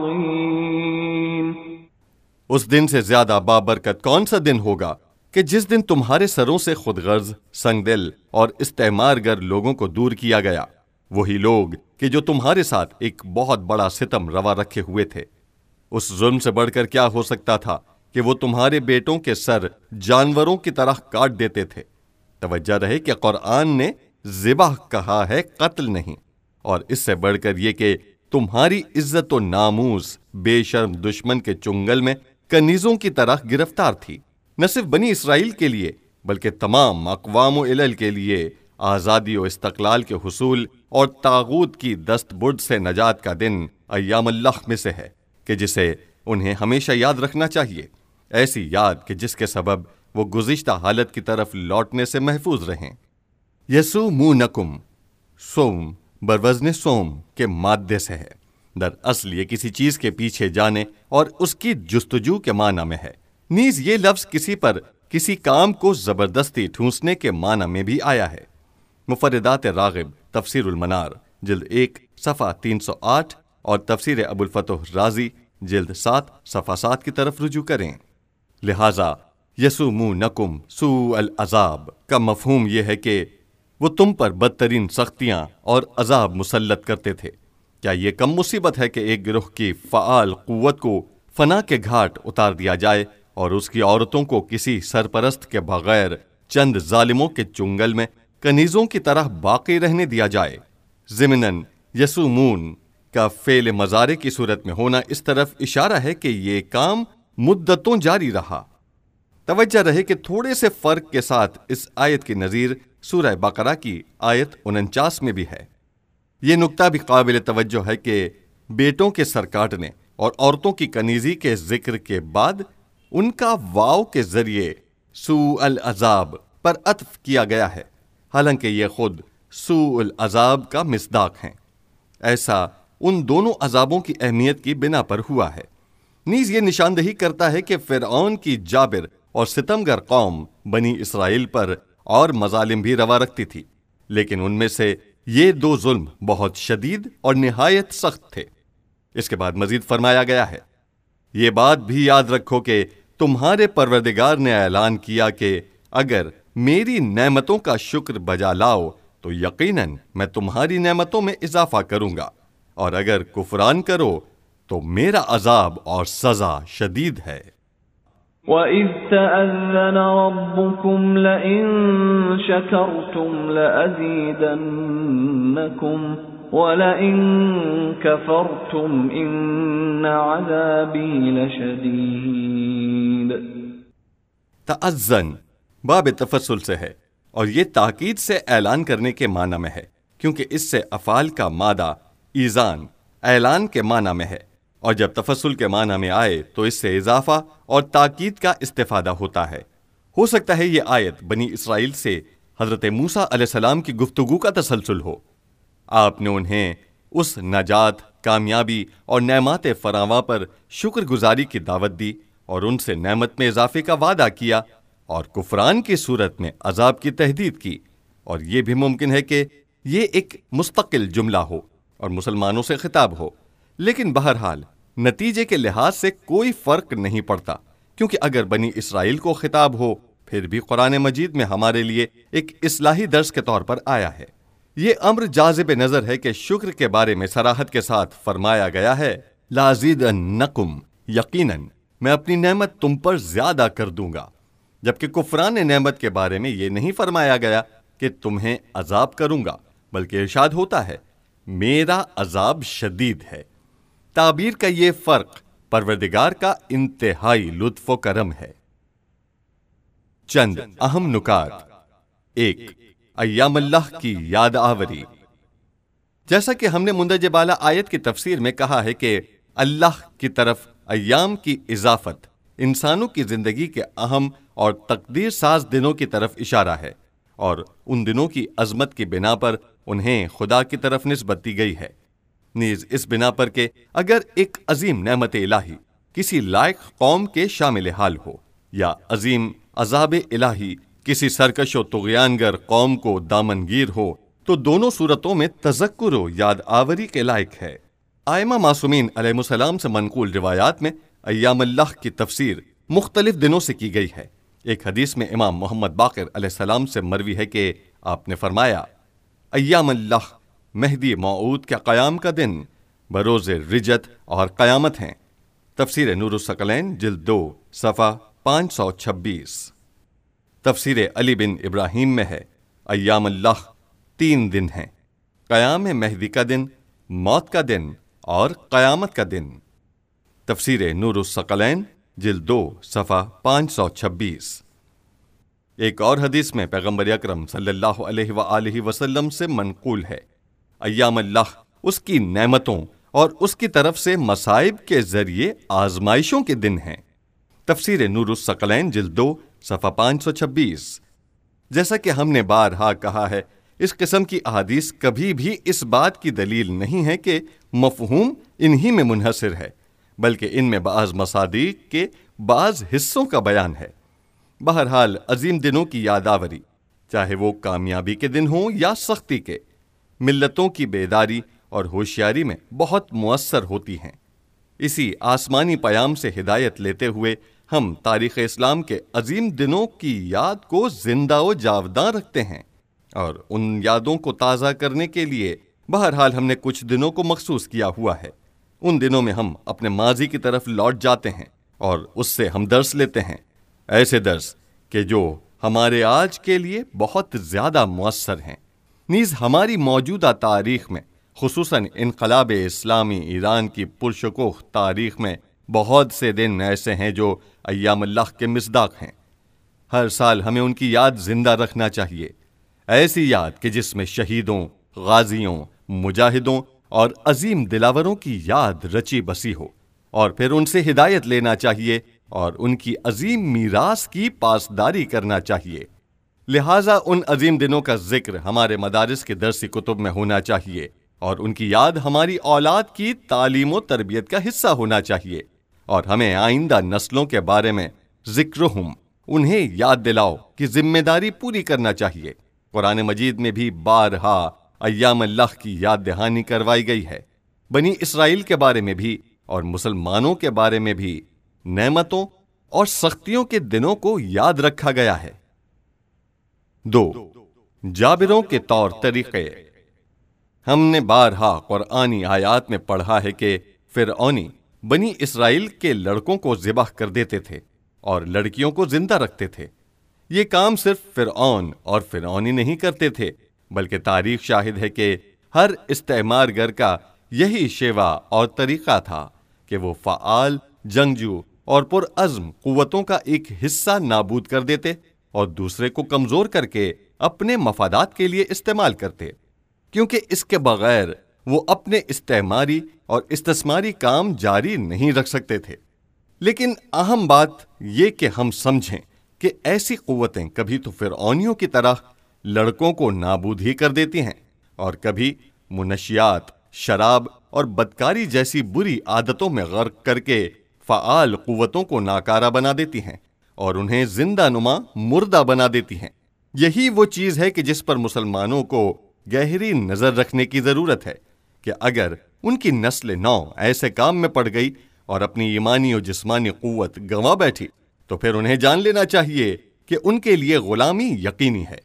[SPEAKER 3] عَظِيمٌ۔
[SPEAKER 1] اس دن سے زیادہ بابرکت کون سا دن ہوگا کہ جس دن تمہارے سروں سے خود غرض، سنگ دل اور استعمار گر لوگوں کو دور کیا گیا، وہی لوگ کہ جو تمہارے ساتھ ایک بہت بڑا ستم روا رکھے ہوئے تھے۔ اس ظلم سے بڑھ کر کیا ہو سکتا تھا کہ وہ تمہارے بیٹوں کے سر جانوروں کی طرح کاٹ دیتے تھے۔ توجہ رہے کہ قرآن نے ذبح کہا ہے، قتل نہیں، اور اس سے بڑھ کر یہ کہ تمہاری عزت و ناموس بے شرم دشمن کے چنگل میں کنیزوں کی طرح گرفتار تھی۔ نہ صرف بنی اسرائیل کے لیے بلکہ تمام اقوام و علل کے لیے آزادی و استقلال کے حصول اور طاغوت کی دست برد سے نجات کا دن ایام اللہ میں سے ہے کہ جسے انہیں ہمیشہ یاد رکھنا چاہیے، ایسی یاد کہ جس کے سبب وہ گزشتہ حالت کی طرف لوٹنے سے محفوظ رہیں۔ یسومونکم، سوم بروزن سوم کے مادے سے ہے، دراصل یہ کسی چیز کے پیچھے جانے اور اس کی جستجو کے معنی میں ہے۔ نیز یہ لفظ کسی پر کسی کام کو زبردستی ٹھونسنے کے معنی میں بھی آیا ہے۔ مفردات راغب تفسیر المنار جلد 1 صفحہ 308 اور تفسیر ابو الفتح رازی جلد 7 صفحہ 7 کی طرف رجوع کریں۔ لہٰذا یسومونکم سوء العذاب کا مفہوم یہ ہے کہ وہ تم پر بدترین سختیاں اور عذاب مسلط کرتے تھے۔ کیا یہ کم مصیبت ہے کہ ایک گروہ کی فعال قوت کو فنا کے گھاٹ اتار دیا جائے اور اس کی عورتوں کو کسی سرپرست کے بغیر چند ظالموں کے چنگل میں کنیزوں کی طرح باقی رہنے دیا جائے؟ ضمناً یسومون کا فعل مضارع کی صورت میں ہونا اس طرف اشارہ ہے کہ یہ کام مدتوں جاری رہا۔ توجہ رہے کہ تھوڑے سے فرق کے ساتھ اس آیت کی نظیر سورہ بقرہ کی آیت 49 میں بھی ہے۔ یہ نکتہ بھی قابل توجہ ہے کہ بیٹوں کے سر کاٹنے اور عورتوں کی کنیزی کے ذکر کے بعد ان کا واو کے ذریعے سوء العذاب پر عطف کیا گیا ہے، حالانکہ یہ خود سوء العذاب کا مصداق ہیں۔ ایسا ان دونوں عذابوں کی اہمیت کی بنا پر ہوا ہے۔ نیز یہ نشاندہی کرتا ہے کہ فرعون کی جابر اور ستمگر قوم بنی اسرائیل پر اور مظالم بھی روا رکھتی تھی، لیکن ان میں سے یہ دو ظلم بہت شدید اور نہایت سخت تھے۔ اس کے بعد مزید فرمایا گیا ہے، یہ بات بھی یاد رکھو کہ تمہارے پروردگار نے اعلان کیا کہ اگر میری نعمتوں کا شکر بجا لاؤ تو یقیناً میں تمہاری نعمتوں میں اضافہ کروں گا، اور اگر کفران کرو تو میرا عذاب اور سزا شدید ہے۔
[SPEAKER 3] وَإِذْ تَأَذَّنَ رَبُّكُمْ لَئِن شَكَرْتُمْ لَأَزِيدَنَّكُمْ وَلَئِن كَفَرْتُمْ إِنَّ عَذَابِي لَشَدِيدٌ۔
[SPEAKER 1] تأذن باب تفصل سے ہے، اور یہ تاکید سے اعلان کرنے کے معنی میں ہے، کیونکہ اس سے افعال کا مادہ ایذان اعلان کے معنی میں ہے، اور جب تفصل کے معنی میں آئے تو اس سے اضافہ اور تاکید کا استفادہ ہوتا ہے۔ ہو سکتا ہے یہ آیت بنی اسرائیل سے حضرت موسیٰ علیہ السلام کی گفتگو کا تسلسل ہو۔ آپ نے انہیں اس نجات، کامیابی اور نعمات فراواں پر شکر گزاری کی دعوت دی اور ان سے نعمت میں اضافے کا وعدہ کیا، اور کفران کی صورت میں عذاب کی تہدید کی۔ اور یہ بھی ممکن ہے کہ یہ ایک مستقل جملہ ہو اور مسلمانوں سے خطاب ہو، لیکن بہرحال نتیجے کے لحاظ سے کوئی فرق نہیں پڑتا، کیونکہ اگر بنی اسرائیل کو خطاب ہو پھر بھی قرآن مجید میں ہمارے لیے ایک اصلاحی درس کے طور پر آیا ہے۔ یہ امر جاذب نظر ہے کہ شکر کے بارے میں صراحت کے ساتھ فرمایا گیا ہے، لَأَزِيدَنَّكُمْ، یقیناً میں اپنی نعمت تم پر زیادہ کر دوں گا، جبکہ کفران نعمت کے بارے میں یہ نہیں فرمایا گیا کہ تمہیں عذاب کروں گا، بلکہ ارشاد ہوتا ہے میرا عذاب شدید ہے۔ تعبیر کا یہ فرق پروردگار کا انتہائی لطف و کرم ہے۔ چند اہم نکات۔ 1. ایام اللہ کی یاد آوری۔ جیسا کہ ہم نے مندرجہ بالا آیت کی تفسیر میں کہا ہے کہ اللہ کی طرف ایام کی اضافت انسانوں کی زندگی کے اہم اور تقدیر ساز دنوں کی طرف اشارہ ہے، اور ان دنوں کی عظمت کی بنا پر انہیں خدا کی طرف نسبت دی گئی ہے۔ نیز اس بنا پر کہ اگر ایک عظیم نعمت الہی کسی لائق قوم کے شامل حال ہو، یا عظیم عذاب الہی کسی سرکش و طغیانگر قوم کو دامنگیر ہو، تو دونوں صورتوں میں تذکر و یاد آوری کے لائق ہے۔ ائمہ معصومین علیہ السلام سے منقول روایات میں ایام اللہ کی تفسیر مختلف دنوں سے کی گئی ہے۔ ایک حدیث میں امام محمد باقر علیہ السلام سے مروی ہے کہ آپ نے فرمایا، ایام اللہ مہدی موعود کے قیام کا دن بروز رجت اور قیامت ہیں۔ تفسیر نور الثقلین جلد 2 صفحہ 526۔ تفسیر علی بن ابراہیم میں ہے، ایام اللہ 3 دن ہیں، قیام مہدی کا دن، موت کا دن اور قیامت کا دن۔ تفسیر نور الثقلین جلد 2 صفحہ 526۔ ایک اور حدیث میں پیغمبر اکرم صلی اللہ علیہ وآلہ وسلم سے منقول ہے، ایام اللہ اس کی نعمتوں اور اس کی طرف سے مصائب کے ذریعے آزمائشوں کے دن ہیں۔ تفسیر نور الثقلین جلد 2 صفحہ 526۔ جیسا کہ ہم نے بارہا کہا ہے، اس قسم کی احادیث کبھی بھی اس بات کی دلیل نہیں ہے کہ مفہوم انہی میں منحصر ہے، بلکہ ان میں بعض مصادیق کے بعض حصوں کا بیان ہے۔ بہرحال عظیم دنوں کی یادآوری، چاہے وہ کامیابی کے دن ہوں یا سختی کے، ملتوں کی بیداری اور ہوشیاری میں بہت مؤثر ہوتی ہیں۔ اسی آسمانی پیام سے ہدایت لیتے ہوئے ہم تاریخ اسلام کے عظیم دنوں کی یاد کو زندہ و جاوداں رکھتے ہیں، اور ان یادوں کو تازہ کرنے کے لیے بہرحال ہم نے کچھ دنوں کو مخصوص کیا ہوا ہے۔ ان دنوں میں ہم اپنے ماضی کی طرف لوٹ جاتے ہیں اور اس سے ہم درس لیتے ہیں، ایسے درس کہ جو ہمارے آج کے لیے بہت زیادہ مؤثر ہیں۔ نیز ہماری موجودہ تاریخ میں، خصوصاً انقلاب اسلامی ایران کی پرشکوہ تاریخ میں، بہت سے دن ایسے ہیں جو ایام اللہ کے مصداق ہیں۔ ہر سال ہمیں ان کی یاد زندہ رکھنا چاہیے، ایسی یاد کہ جس میں شہیدوں، غازیوں، مجاہدوں اور عظیم دلاوروں کی یاد رچی بسی ہو، اور پھر ان سے ہدایت لینا چاہیے اور ان کی عظیم میراث کی پاسداری کرنا چاہیے۔ لہٰذا ان عظیم دنوں کا ذکر ہمارے مدارس کے درسی کتب میں ہونا چاہیے اور ان کی یاد ہماری اولاد کی تعلیم و تربیت کا حصہ ہونا چاہیے، اور ہمیں آئندہ نسلوں کے بارے میں ذکرہم، انہیں یاد دلاؤ کہ ذمہ داری پوری کرنا چاہیے۔ قرآن مجید میں بھی بارہا ایام اللہ کی یاد دہانی کروائی گئی ہے، بنی اسرائیل کے بارے میں بھی اور مسلمانوں کے بارے میں بھی نعمتوں اور سختیوں کے دنوں کو یاد رکھا گیا ہے۔ 2. جابروں کے طور طریقے۔ ہم نے بارہا قرآنی آیات میں پڑھا ہے کہ فرعونی بنی اسرائیل کے لڑکوں کو ذبح کر دیتے تھے اور لڑکیوں کو زندہ رکھتے تھے۔ یہ کام صرف فرعون اور فرعونی نہیں کرتے تھے، بلکہ تاریخ شاہد ہے کہ ہر استعمار گر کا یہی شیوا اور طریقہ تھا کہ وہ فعال، جنگجو اور پرعزم قوتوں کا ایک حصہ نابود کر دیتے اور دوسرے کو کمزور کر کے اپنے مفادات کے لیے استعمال کرتے، کیونکہ اس کے بغیر وہ اپنے استعماری اور استثماری کام جاری نہیں رکھ سکتے تھے۔ لیکن اہم بات یہ کہ ہم سمجھیں کہ ایسی قوتیں کبھی تو فرعونیوں کی طرح لڑکوں کو نابود ہی کر دیتی ہیں اور کبھی منشیات، شراب اور بدکاری جیسی بری عادتوں میں غرق کر کے فعال قوتوں کو ناکارہ بنا دیتی ہیں اور انہیں زندہ نما مردہ بنا دیتی ہیں۔ یہی وہ چیز ہے کہ جس پر مسلمانوں کو گہری نظر رکھنے کی ضرورت ہے کہ اگر ان کی نسل نو ایسے کام میں پڑ گئی اور اپنی ایمانی و جسمانی قوت گنوا بیٹھی تو پھر انہیں جان لینا چاہیے کہ ان کے لیے غلامی یقینی ہے۔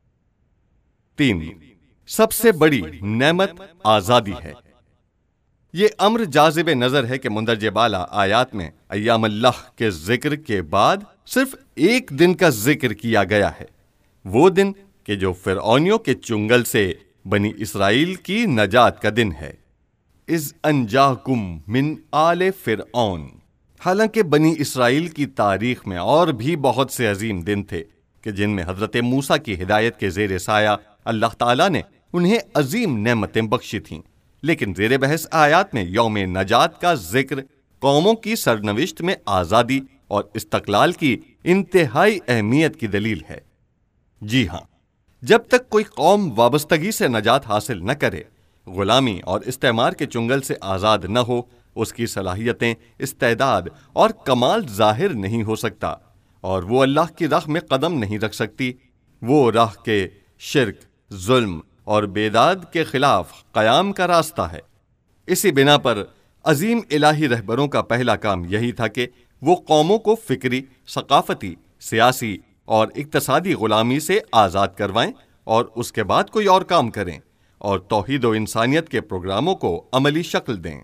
[SPEAKER 1] 3. سب سے بڑی نعمت آزادی ہے۔ یہ امر جاذب نظر ہے کہ مندرجہ بالا آیات میں ایام اللہ کے ذکر کے بعد صرف ایک دن کا ذکر کیا گیا ہے، وہ دن کہ جو فرعونیوں کے چنگل سے بنی اسرائیل کی نجات کا دن ہے۔ اذ انجاکم من آل فرعون۔ حالانکہ بنی اسرائیل کی تاریخ میں اور بھی بہت سے عظیم دن تھے کہ جن میں حضرت موسیٰ کی ہدایت کے زیر سایہ اللہ تعالیٰ نے انہیں عظیم نعمتیں بخشی تھیں، لیکن زیر بحث آیات میں یوم نجات کا ذکر قوموں کی سرنوشت میں آزادی اور استقلال کی انتہائی اہمیت کی دلیل ہے۔ جی ہاں، جب تک کوئی قوم وابستگی سے نجات حاصل نہ کرے، غلامی اور استعمار کے چنگل سے آزاد نہ ہو، اس کی صلاحیتیں، استعداد اور کمال ظاہر نہیں ہو سکتا اور وہ اللہ کی راہ میں قدم نہیں رکھ سکتی۔ وہ راہ کے شرک، ظلم اور بیداد کے خلاف قیام کا راستہ ہے۔ اسی بنا پر عظیم الہی رہبروں کا پہلا کام یہی تھا کہ وہ قوموں کو فکری، ثقافتی، سیاسی اور اقتصادی غلامی سے آزاد کروائیں اور اس کے بعد کوئی اور کام کریں اور توحید و انسانیت کے پروگراموں کو عملی شکل دیں۔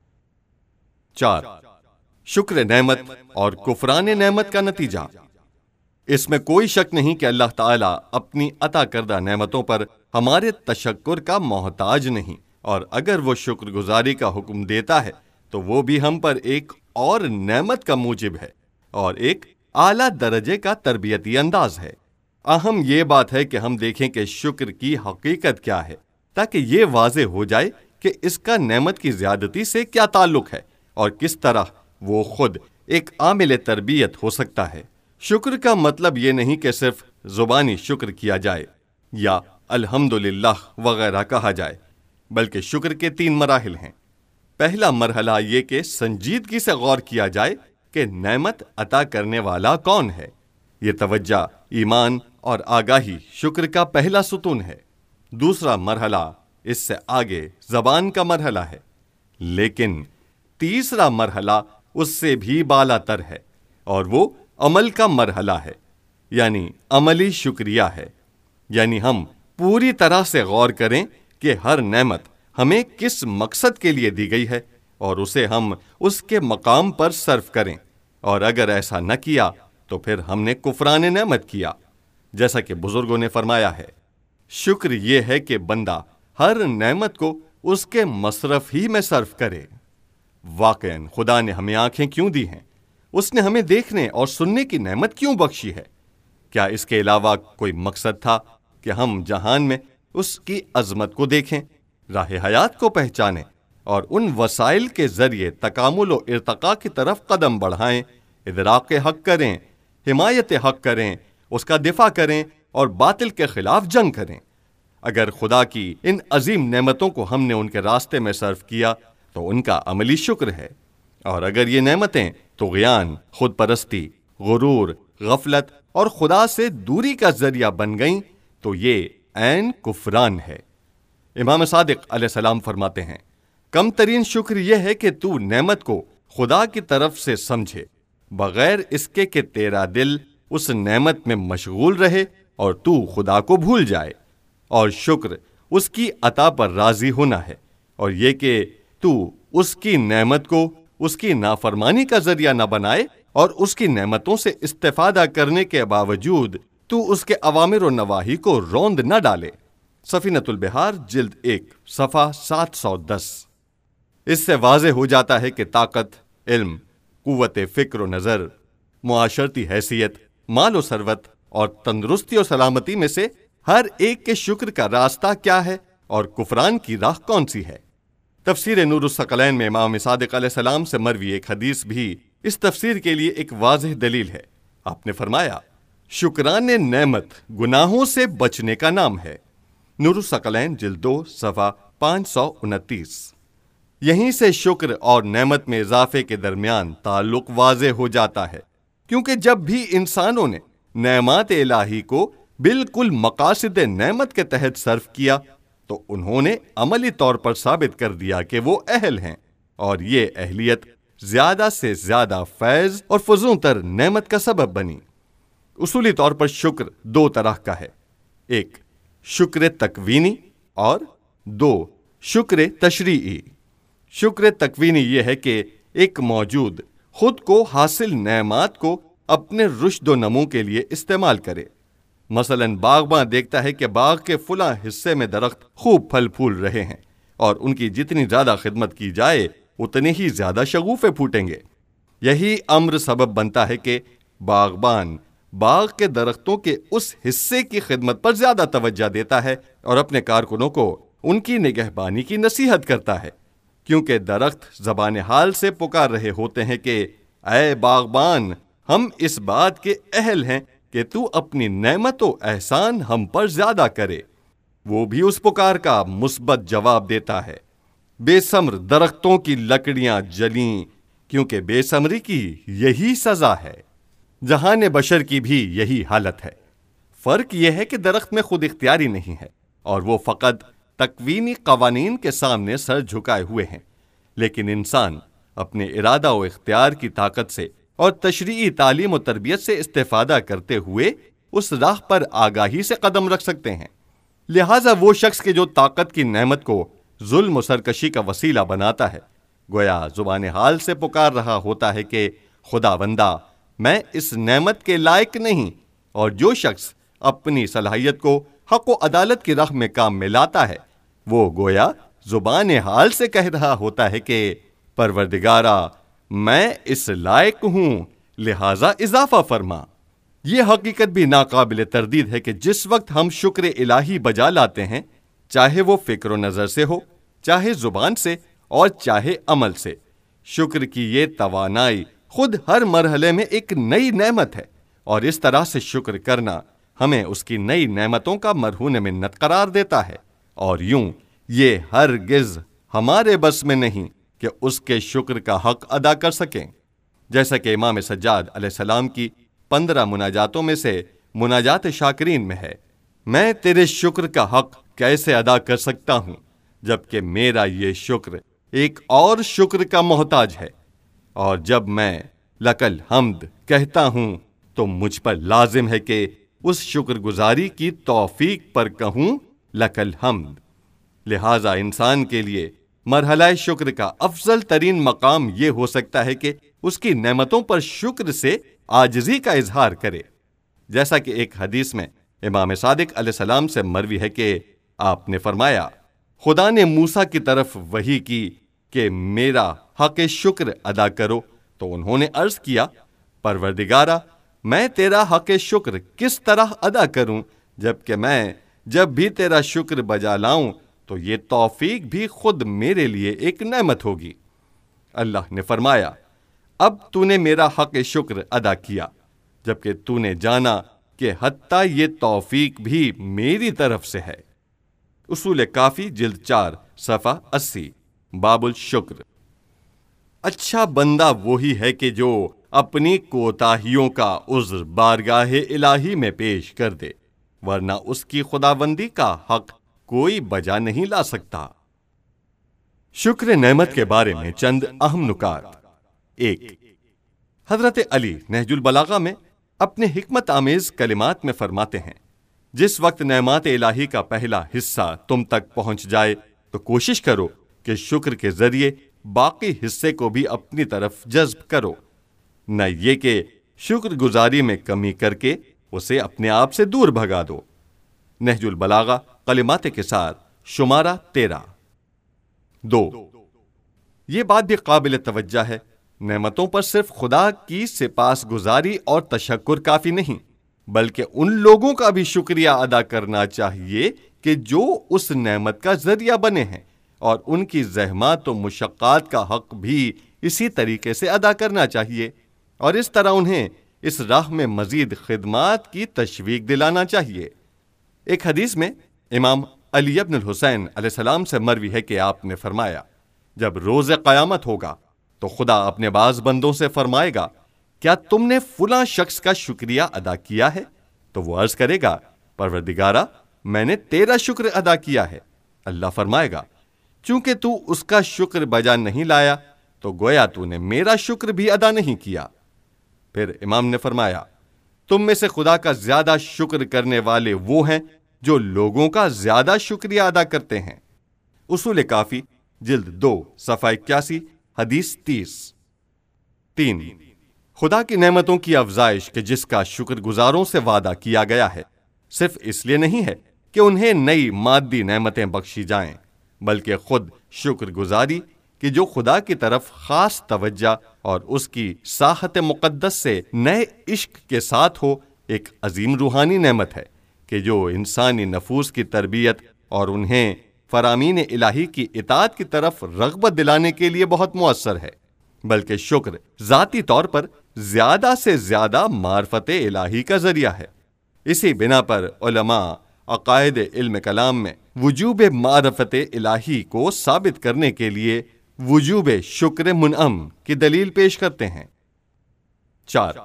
[SPEAKER 1] 4. شکر نعمت اور کفران نعمت کا نتیجہ۔ اس میں کوئی شک نہیں کہ اللہ تعالیٰ اپنی عطا کردہ نعمتوں پر ہمارے تشکر کا محتاج نہیں، اور اگر وہ شکر گزاری کا حکم دیتا ہے تو وہ بھی ہم پر ایک اور نعمت کا موجب ہے اور ایک اعلیٰ درجے کا تربیتی انداز ہے۔ اہم یہ بات ہے کہ ہم دیکھیں کہ شکر کی حقیقت کیا ہے، تاکہ یہ واضح ہو جائے کہ اس کا نعمت کی زیادتی سے کیا تعلق ہے اور کس طرح وہ خود ایک عامل تربیت ہو سکتا ہے۔ شکر کا مطلب یہ نہیں کہ صرف زبانی شکر کیا جائے یا الحمدللہ وغیرہ کہا جائے، بلکہ شکر کے 3 مراحل ہیں۔ پہلا مرحلہ یہ کہ سنجیدگی سے غور کیا جائے کہ نعمت عطا کرنے والا کون ہے۔ یہ توجہ، ایمان اور آگاہی شکر کا پہلا ستون ہے۔ دوسرا مرحلہ اس سے آگے زبان کا مرحلہ ہے، لیکن تیسرا مرحلہ اس سے بھی بالا تر ہے اور وہ عمل کا مرحلہ ہے، یعنی عملی شکریہ ہے۔ یعنی ہم پوری طرح سے غور کریں کہ ہر نعمت ہمیں کس مقصد کے لیے دی گئی ہے اور اسے ہم اس کے مقام پر صرف کریں، اور اگر ایسا نہ کیا تو پھر ہم نے کفران نعمت کیا۔ جیسا کہ بزرگوں نے فرمایا ہے، شکر یہ ہے کہ بندہ ہر نعمت کو اس کے مصرف ہی میں صرف کرے۔ واقعاً خدا نے ہمیں آنکھیں کیوں دی ہیں؟ اس نے ہمیں دیکھنے اور سننے کی نعمت کیوں بخشی ہے؟ کیا اس کے علاوہ کوئی مقصد تھا کہ ہم جہان میں اس کی عظمت کو دیکھیں، راہ حیات کو پہچانیں اور ان وسائل کے ذریعے تکامل و ارتقاء کی طرف قدم بڑھائیں، ادراک حق کریں، حمایت حق کریں، اس کا دفاع کریں اور باطل کے خلاف جنگ کریں۔ اگر خدا کی ان عظیم نعمتوں کو ہم نے ان کے راستے میں صرف کیا تو ان کا عملی شکر ہے، اور اگر یہ نعمتیں طغیان، خود پرستی، غرور، غفلت اور خدا سے دوری کا ذریعہ بن گئیں تو یہ عین کفران ہے۔ امام صادق علیہ السلام فرماتے ہیں، کم ترین شکر یہ ہے کہ تو نعمت کو خدا کی طرف سے سمجھے بغیر اس کے کہ تیرا دل اس نعمت میں مشغول رہے اور تو خدا کو بھول جائے، اور شکر اس کی عطا پر راضی ہونا ہے، اور یہ کہ تو اس کی نعمت کو اس کی نافرمانی کا ذریعہ نہ بنائے اور اس کی نعمتوں سے استفادہ کرنے کے باوجود تو اس کے اوامر و نواہی کو روند نہ ڈالے۔ سفینۃ البحار جلد 1 صفحہ 710۔ اس سے واضح ہو جاتا ہے کہ طاقت، علم، قوت فکر و نظر، معاشرتی حیثیت، مال و ثروت اور تندرستی و سلامتی میں سے ہر ایک کے شکر کا راستہ کیا ہے اور کفران کی راہ کون سی ہے۔ تفسیر نور الثقلین میں امام صادق علیہ السلام سے مروی ایک حدیث بھی اس تفسیر کے لیے ایک واضح دلیل ہے۔ آپ نے فرمایا، شکران نعمت گناہوں سے بچنے کا نام ہے۔ نور الثقلین جلد 2 صفحہ 529۔ یہیں سے شکر اور نعمت میں اضافے کے درمیان تعلق واضح ہو جاتا ہے، کیونکہ جب بھی انسانوں نے نعمات الہی کو بالکل مقاصد نعمت کے تحت صرف کیا تو انہوں نے عملی طور پر ثابت کر دیا کہ وہ اہل ہیں، اور یہ اہلیت زیادہ سے زیادہ فیض اور فزوں تر نعمت کا سبب بنی۔ اصولی طور پر شکر 2 طرح کا ہے، 1 شکر تکوینی اور 2 شکر تشریعی۔ شکر تکوینی یہ ہے کہ ایک موجود خود کو حاصل نعمات کو اپنے رشد و نمو کے لیے استعمال کرے۔ مثلا باغباں دیکھتا ہے کہ باغ کے فلاں حصے میں درخت خوب پھل پھول رہے ہیں، اور ان کی جتنی زیادہ خدمت کی جائے اتنے ہی زیادہ شگوفے پھوٹیں گے۔ یہی امر سبب بنتا ہے کہ باغبان باغ کے درختوں کے اس حصے کی خدمت پر زیادہ توجہ دیتا ہے اور اپنے کارکنوں کو ان کی نگہبانی کی نصیحت کرتا ہے، کیونکہ درخت زبان حال سے پکار رہے ہوتے ہیں کہ اے باغبان، ہم اس بات کے اہل ہیں کہ تو اپنی نعمت و احسان ہم پر زیادہ کرے۔ وہ بھی اس پکار کا مثبت جواب دیتا ہے۔ بے ثمر درختوں کی لکڑیاں جلیں، کیونکہ بے ثمری کی یہی سزا ہے۔ جہان بشر کی بھی یہی حالت ہے۔ فرق یہ ہے کہ درخت میں خود اختیاری نہیں ہے اور وہ فقط تکوینی قوانین کے سامنے سر جھکائے ہوئے ہیں، لیکن انسان اپنے ارادہ و اختیار کی طاقت سے اور تشریعی تعلیم و تربیت سے استفادہ کرتے ہوئے اس راہ پر آگاہی سے قدم رکھ سکتے ہیں۔ لہٰذا وہ شخص کے جو طاقت کی نعمت کو ظلم و سرکشی کا وسیلہ بناتا ہے، گویا زبان حال سے پکار رہا ہوتا ہے کہ خداوندا، میں اس نعمت کے لائق نہیں، اور جو شخص اپنی صلاحیت کو حق و عدالت کی راہ میں کام میں لاتا ہے، وہ گویا زبان حال سے کہہ رہا ہوتا ہے کہ پروردگارا، میں اس لائق ہوں، لہٰذا اضافہ فرما۔ یہ حقیقت بھی ناقابل تردید ہے کہ جس وقت ہم شکر الہی بجا لاتے ہیں، چاہے وہ فکر و نظر سے ہو، چاہے زبان سے اور چاہے عمل سے، شکر کی یہ توانائی خود ہر مرحلے میں ایک نئی نعمت ہے، اور اس طرح سے شکر کرنا ہمیں اس کی نئی نعمتوں کا مرہون منت قرار دیتا ہے، اور یوں یہ ہرگز ہمارے بس میں نہیں کہ اس کے شکر کا حق ادا کر سکیں۔ جیسا کہ امام سجاد علیہ السلام کی 15 مناجاتوں میں سے مناجات شاکرین میں ہے، میں تیرے شکر کا حق کیسے ادا کر سکتا ہوں جبکہ میرا یہ شکر ایک اور شکر کا محتاج ہے، اور جب میں لک الحمد کہتا ہوں تو مجھ پر لازم ہے کہ اس شکر گزاری کی توفیق پر کہوں لک الحمد۔ لہٰذا انسان کے لیے مرحلہ شکر کا افضل ترین مقام یہ ہو سکتا ہے کہ اس کی نعمتوں پر شکر سے عاجزی کا اظہار کرے، جیسا کہ ایک حدیث میں امام صادق علیہ السلام سے مروی ہے کہ آپ نے فرمایا، خدا نے موسیٰ کی طرف وحی کی کہ میرا حق شکر ادا کرو، تو انہوں نے عرض کیا، پروردگارا، میں تیرا حق شکر کس طرح ادا کروں جبکہ میں جب بھی تیرا شکر بجا لاؤں تو یہ توفیق بھی خود میرے لیے ایک نعمت ہوگی۔ اللہ نے فرمایا، اب تو نے میرا حق شکر ادا کیا جبکہ تو نے جانا کہ حتیٰ یہ توفیق بھی میری طرف سے ہے۔ اصول کافی جلد 4 صفحہ 80، باب الشکر۔ اچھا بندہ وہی ہے کہ جو اپنی کوتاہیوں کا عذر بارگاہ الہی میں پیش کر دے، ورنہ اس کی خداوندی کا حق کوئی بجا نہیں لا سکتا۔ شکر نعمت کے بارے میں چند اہم نکات۔ 1، حضرت علی نہج البلاغہ میں اپنے حکمت آمیز کلمات میں فرماتے ہیں، جس وقت نعمات الہی کا پہلا حصہ تم تک پہنچ جائے تو کوشش کرو کہ شکر کے ذریعے باقی حصے کو بھی اپنی طرف جذب کرو، نہ یہ کہ شکر گزاری میں کمی کر کے اسے اپنے آپ سے دور بھگا دو۔ نہج البلاغہ کلمات کے ساتھ شمارہ 13۔ 2، یہ بات بھی قابل توجہ ہے، نعمتوں پر صرف خدا کی سپاس گزاری اور تشکر کافی نہیں، بلکہ ان لوگوں کا بھی شکریہ ادا کرنا چاہیے کہ جو اس نعمت کا ذریعہ بنے ہیں، اور ان کی زحمات و مشقات کا حق بھی اسی طریقے سے ادا کرنا چاہیے، اور اس طرح انہیں اس راہ میں مزید خدمات کی تشویق دلانا چاہیے۔ ایک حدیث میں امام علی ابن الحسین علیہ السلام سے مروی ہے کہ آپ نے فرمایا، جب روز قیامت ہوگا تو خدا اپنے بعض بندوں سے فرمائے گا، کیا تم نے فلاں شخص کا شکریہ ادا کیا ہے؟ تو وہ عرض کرے گا، پروردگارا میں نے تیرا شکر ادا کیا ہے۔ اللہ فرمائے گا، چونکہ تو اس کا شکر بجا نہیں لایا تو گویا تو نے میرا شکر بھی ادا نہیں کیا۔ پھر امام نے فرمایا، تم میں سے خدا کا زیادہ شکر کرنے والے وہ ہیں جو لوگوں کا زیادہ شکریہ ادا کرتے ہیں۔ اصول کافی جلد 2 صفحہ 81، حدیث 30۔ 3، خدا کی نعمتوں کی افزائش کہ جس کا شکر گزاروں سے وعدہ کیا گیا ہے، صرف اس لیے نہیں ہے کہ انہیں نئی مادی نعمتیں بخشی جائیں، بلکہ خود شکر گزاری کہ جو خدا کی طرف خاص توجہ اور اس کی ساحت مقدس سے نئے عشق کے ساتھ ہو، ایک عظیم روحانی نعمت ہے کہ جو انسانی نفوس کی تربیت اور انہیں فرامین الہی کی اطاعت کی طرف رغبت دلانے کے لیے بہت مؤثر ہے، بلکہ شکر ذاتی طور پر زیادہ سے زیادہ معرفت الہی کا ذریعہ ہے۔ اسی بنا پر علماء عقائد علم کلام میں وجوب معرفت الہی کو ثابت کرنے کے لیے وجوب شکر منعم کی دلیل پیش کرتے ہیں۔ 4،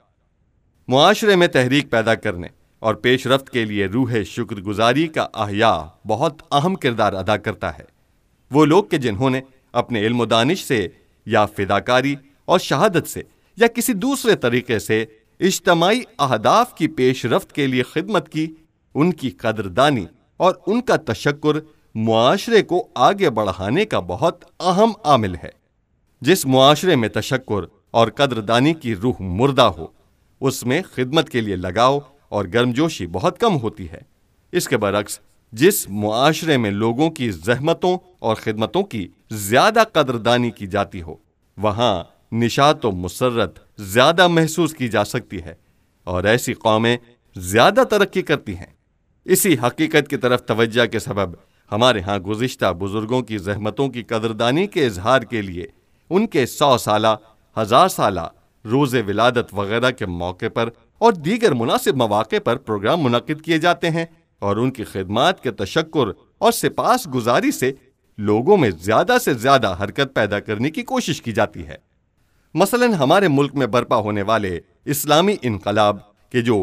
[SPEAKER 1] معاشرے میں تحریک پیدا کرنے اور پیش رفت کے لیے روح شکر گزاری کا احیاء بہت اہم کردار ادا کرتا ہے۔ وہ لوگ کہ جنہوں نے اپنے علم و دانش سے یا فداکاری اور شہادت سے یا کسی دوسرے طریقے سے اجتماعی اہداف کی پیش رفت کے لیے خدمت کی، ان کی قدردانی اور ان کا تشکر معاشرے کو آگے بڑھانے کا بہت اہم عامل ہے۔ جس معاشرے میں تشکر اور قدردانی کی روح مردہ ہو، اس میں خدمت کے لیے لگاؤ اور گرمجوشی بہت کم ہوتی ہے۔ اس کے برعکس جس معاشرے میں لوگوں کی زحمتوں اور خدمتوں کی زیادہ قدردانی کی جاتی ہو، وہاں نشاط و مسرت زیادہ محسوس کی جا سکتی ہے اور ایسی قومیں زیادہ ترقی کرتی ہیں۔ اسی حقیقت کی طرف توجہ کے سبب ہمارے ہاں گزشتہ بزرگوں کی زحمتوں کی قدردانی کے اظہار کے لیے ان کے 100 سالہ، 1000 سالہ، روز ولادت وغیرہ کے موقع پر اور دیگر مناسب مواقع پر پروگرام منعقد کیے جاتے ہیں، اور ان کی خدمات کے تشکر اور سپاس گزاری سے لوگوں میں زیادہ سے زیادہ حرکت پیدا کرنے کی کوشش کی جاتی ہے۔ مثلاً ہمارے ملک میں برپا ہونے والے اسلامی انقلاب کے جو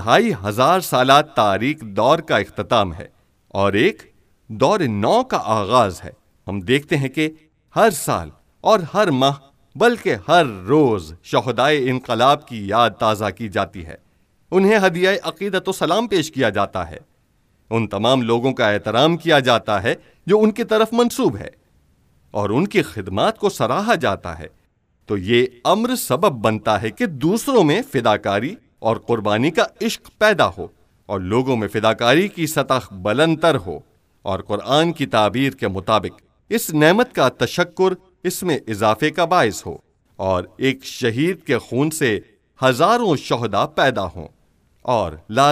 [SPEAKER 1] 2500 سالہ تاریک دور کا اختتام ہے اور ایک دور نو کا آغاز ہے، ہم دیکھتے ہیں کہ ہر سال اور ہر ماہ بلکہ ہر روز شہدائے انقلاب کی یاد تازہ کی جاتی ہے، انہیں ہدیہ عقیدت و سلام پیش کیا جاتا ہے، ان تمام لوگوں کا احترام کیا جاتا ہے جو ان کی طرف منسوب ہے، اور ان کی خدمات کو سراہا جاتا ہے۔ تو یہ امر سبب بنتا ہے کہ دوسروں میں فداکاری اور قربانی کا عشق پیدا ہو، اور لوگوں میں فداکاری کی سطح بلند تر ہو، اور قرآن کی تعبیر کے مطابق اس نعمت کا تشکر اس میں اضافے کا باعث ہو، اور ایک شہید کے خون سے ہزاروں شہداء پیدا ہوں اور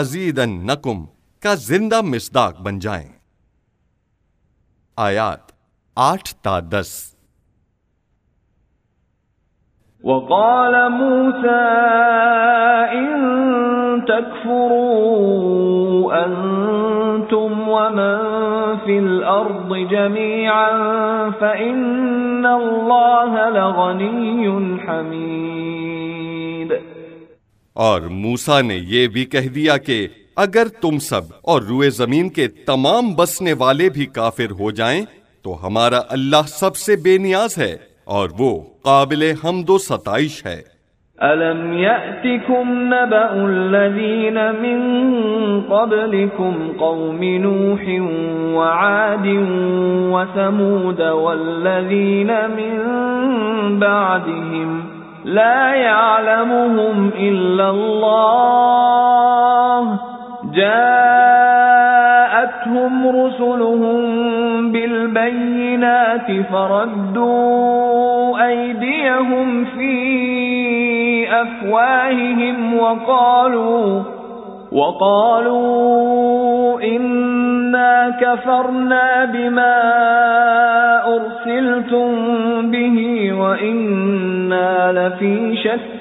[SPEAKER 1] لازیدنکم کا زندہ مصداق بن جائیں۔ آیات 8 تا 10۔
[SPEAKER 3] وقال موسى إن تكفروا أنتم ومن في الأرض جميعا فإن الله لغني حميد۔
[SPEAKER 1] اور موسیٰ نے یہ بھی کہہ دیا کہ اگر تم سب اور روئے زمین کے تمام بسنے والے بھی کافر ہو جائیں تو ہمارا اللہ سب سے بے نیاز ہے اور وہ قابل حمد و ستائش ہے۔
[SPEAKER 3] أَلَمْ يَأْتِكُمْ نَبَأُ الَّذِينَ مِنْ قَبْلِكُمْ قَوْمِ نُوحٍ وَعَادٍ وَثَمُودَ وَالَّذِينَ مِنْ بَعْدِهِمْ لَا يَعْلَمُهُمْ إِلَّا اللَّهُ جَاءَتْهُمْ رُسُلُهُم بِالْبَيِّنَاتِ فَرَدُّوا أَيْدِيَهُمْ فِي أَفْوَاهِهِمْ وَقَالُوا إِنَّا كَفَرْنَا بِمَا أُرْسِلْتُمْ بِهِ وَإِنَّا لَفِي شَكٍّ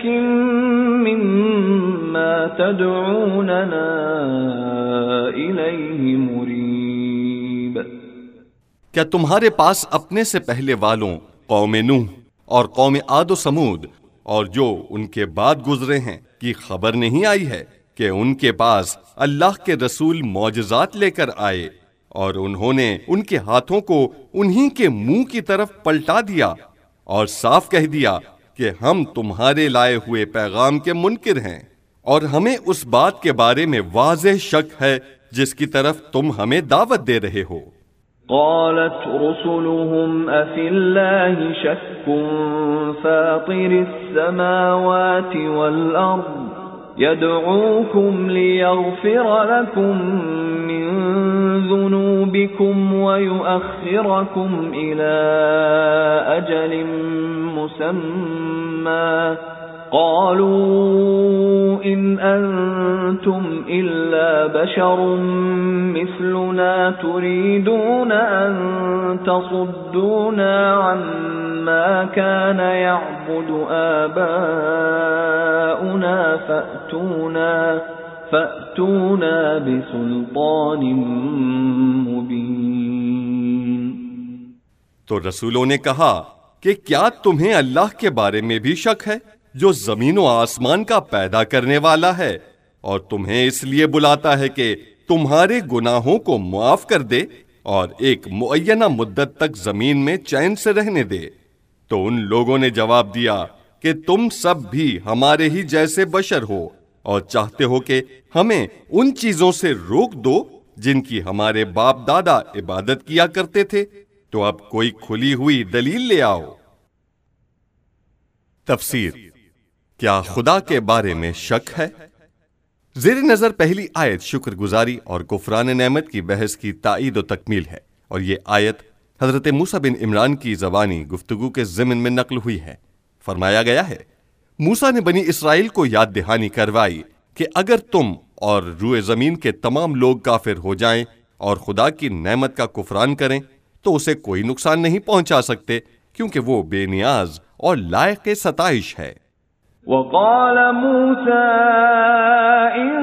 [SPEAKER 3] مِّمَّا تَدْعُونَنَا إِلَيْهِ مُرِيبٍ۔
[SPEAKER 1] کیا تمہارے پاس اپنے سے پہلے والوں قوم نوح اور قوم عاد و سمود اور جو ان کے بعد گزرے ہیں کی خبر نہیں آئی ہے کہ ان کے پاس اللہ کے رسول معجزات لے کر آئے اور انہوں نے ان کے ہاتھوں کو انہی کے منہ کی طرف پلٹا دیا اور صاف کہہ دیا کہ ہم تمہارے لائے ہوئے پیغام کے منکر ہیں اور ہمیں اس بات کے بارے میں واضح شک ہے جس کی طرف تم ہمیں دعوت دے رہے ہو۔
[SPEAKER 3] قالت رسلهم أفي الله شك فاطر السماوات والأرض يدعوكم ليغفر لكم من ذنوبكم ويؤخركم إلى أجل مسمى قالوا إن أنتم إلا بشر مثلنا تريدون أن تصدونا عما كان يعبد آباؤنا فأتونا بسلطان مبين۔
[SPEAKER 1] تو رسولوں نے کہا کہ کیا تمہیں اللہ کے بارے میں بھی شک ہے جو زمین و آسمان کا پیدا کرنے والا ہے اور تمہیں اس لیے بلاتا ہے کہ تمہارے گناہوں کو معاف کر دے اور ایک معینہ مدت تک زمین میں چین سے رہنے دے؟ تو ان لوگوں نے جواب دیا کہ تم سب بھی ہمارے ہی جیسے بشر ہو اور چاہتے ہو کہ ہمیں ان چیزوں سے روک دو جن کی ہمارے باپ دادا عبادت کیا کرتے تھے، تو اب کوئی کھلی ہوئی دلیل لے آؤ۔ تفسیر: کیا خدا کے بارے میں شک ہے؟ زیر نظر پہلی آیت شکر گزاری اور کفران نعمت کی بحث کی تائید و تکمیل ہے، اور یہ آیت حضرت موسیٰ بن عمران کی زبانی گفتگو کے ضمن میں نقل ہوئی ہے۔ فرمایا گیا ہے موسیٰ نے بنی اسرائیل کو یاد دہانی کروائی کہ اگر تم اور روئے زمین کے تمام لوگ کافر ہو جائیں اور خدا کی نعمت کا کفران کریں تو اسے کوئی نقصان نہیں پہنچا سکتے، کیونکہ وہ بے نیاز اور لائق ستائش ہے۔
[SPEAKER 3] وقال موسى إن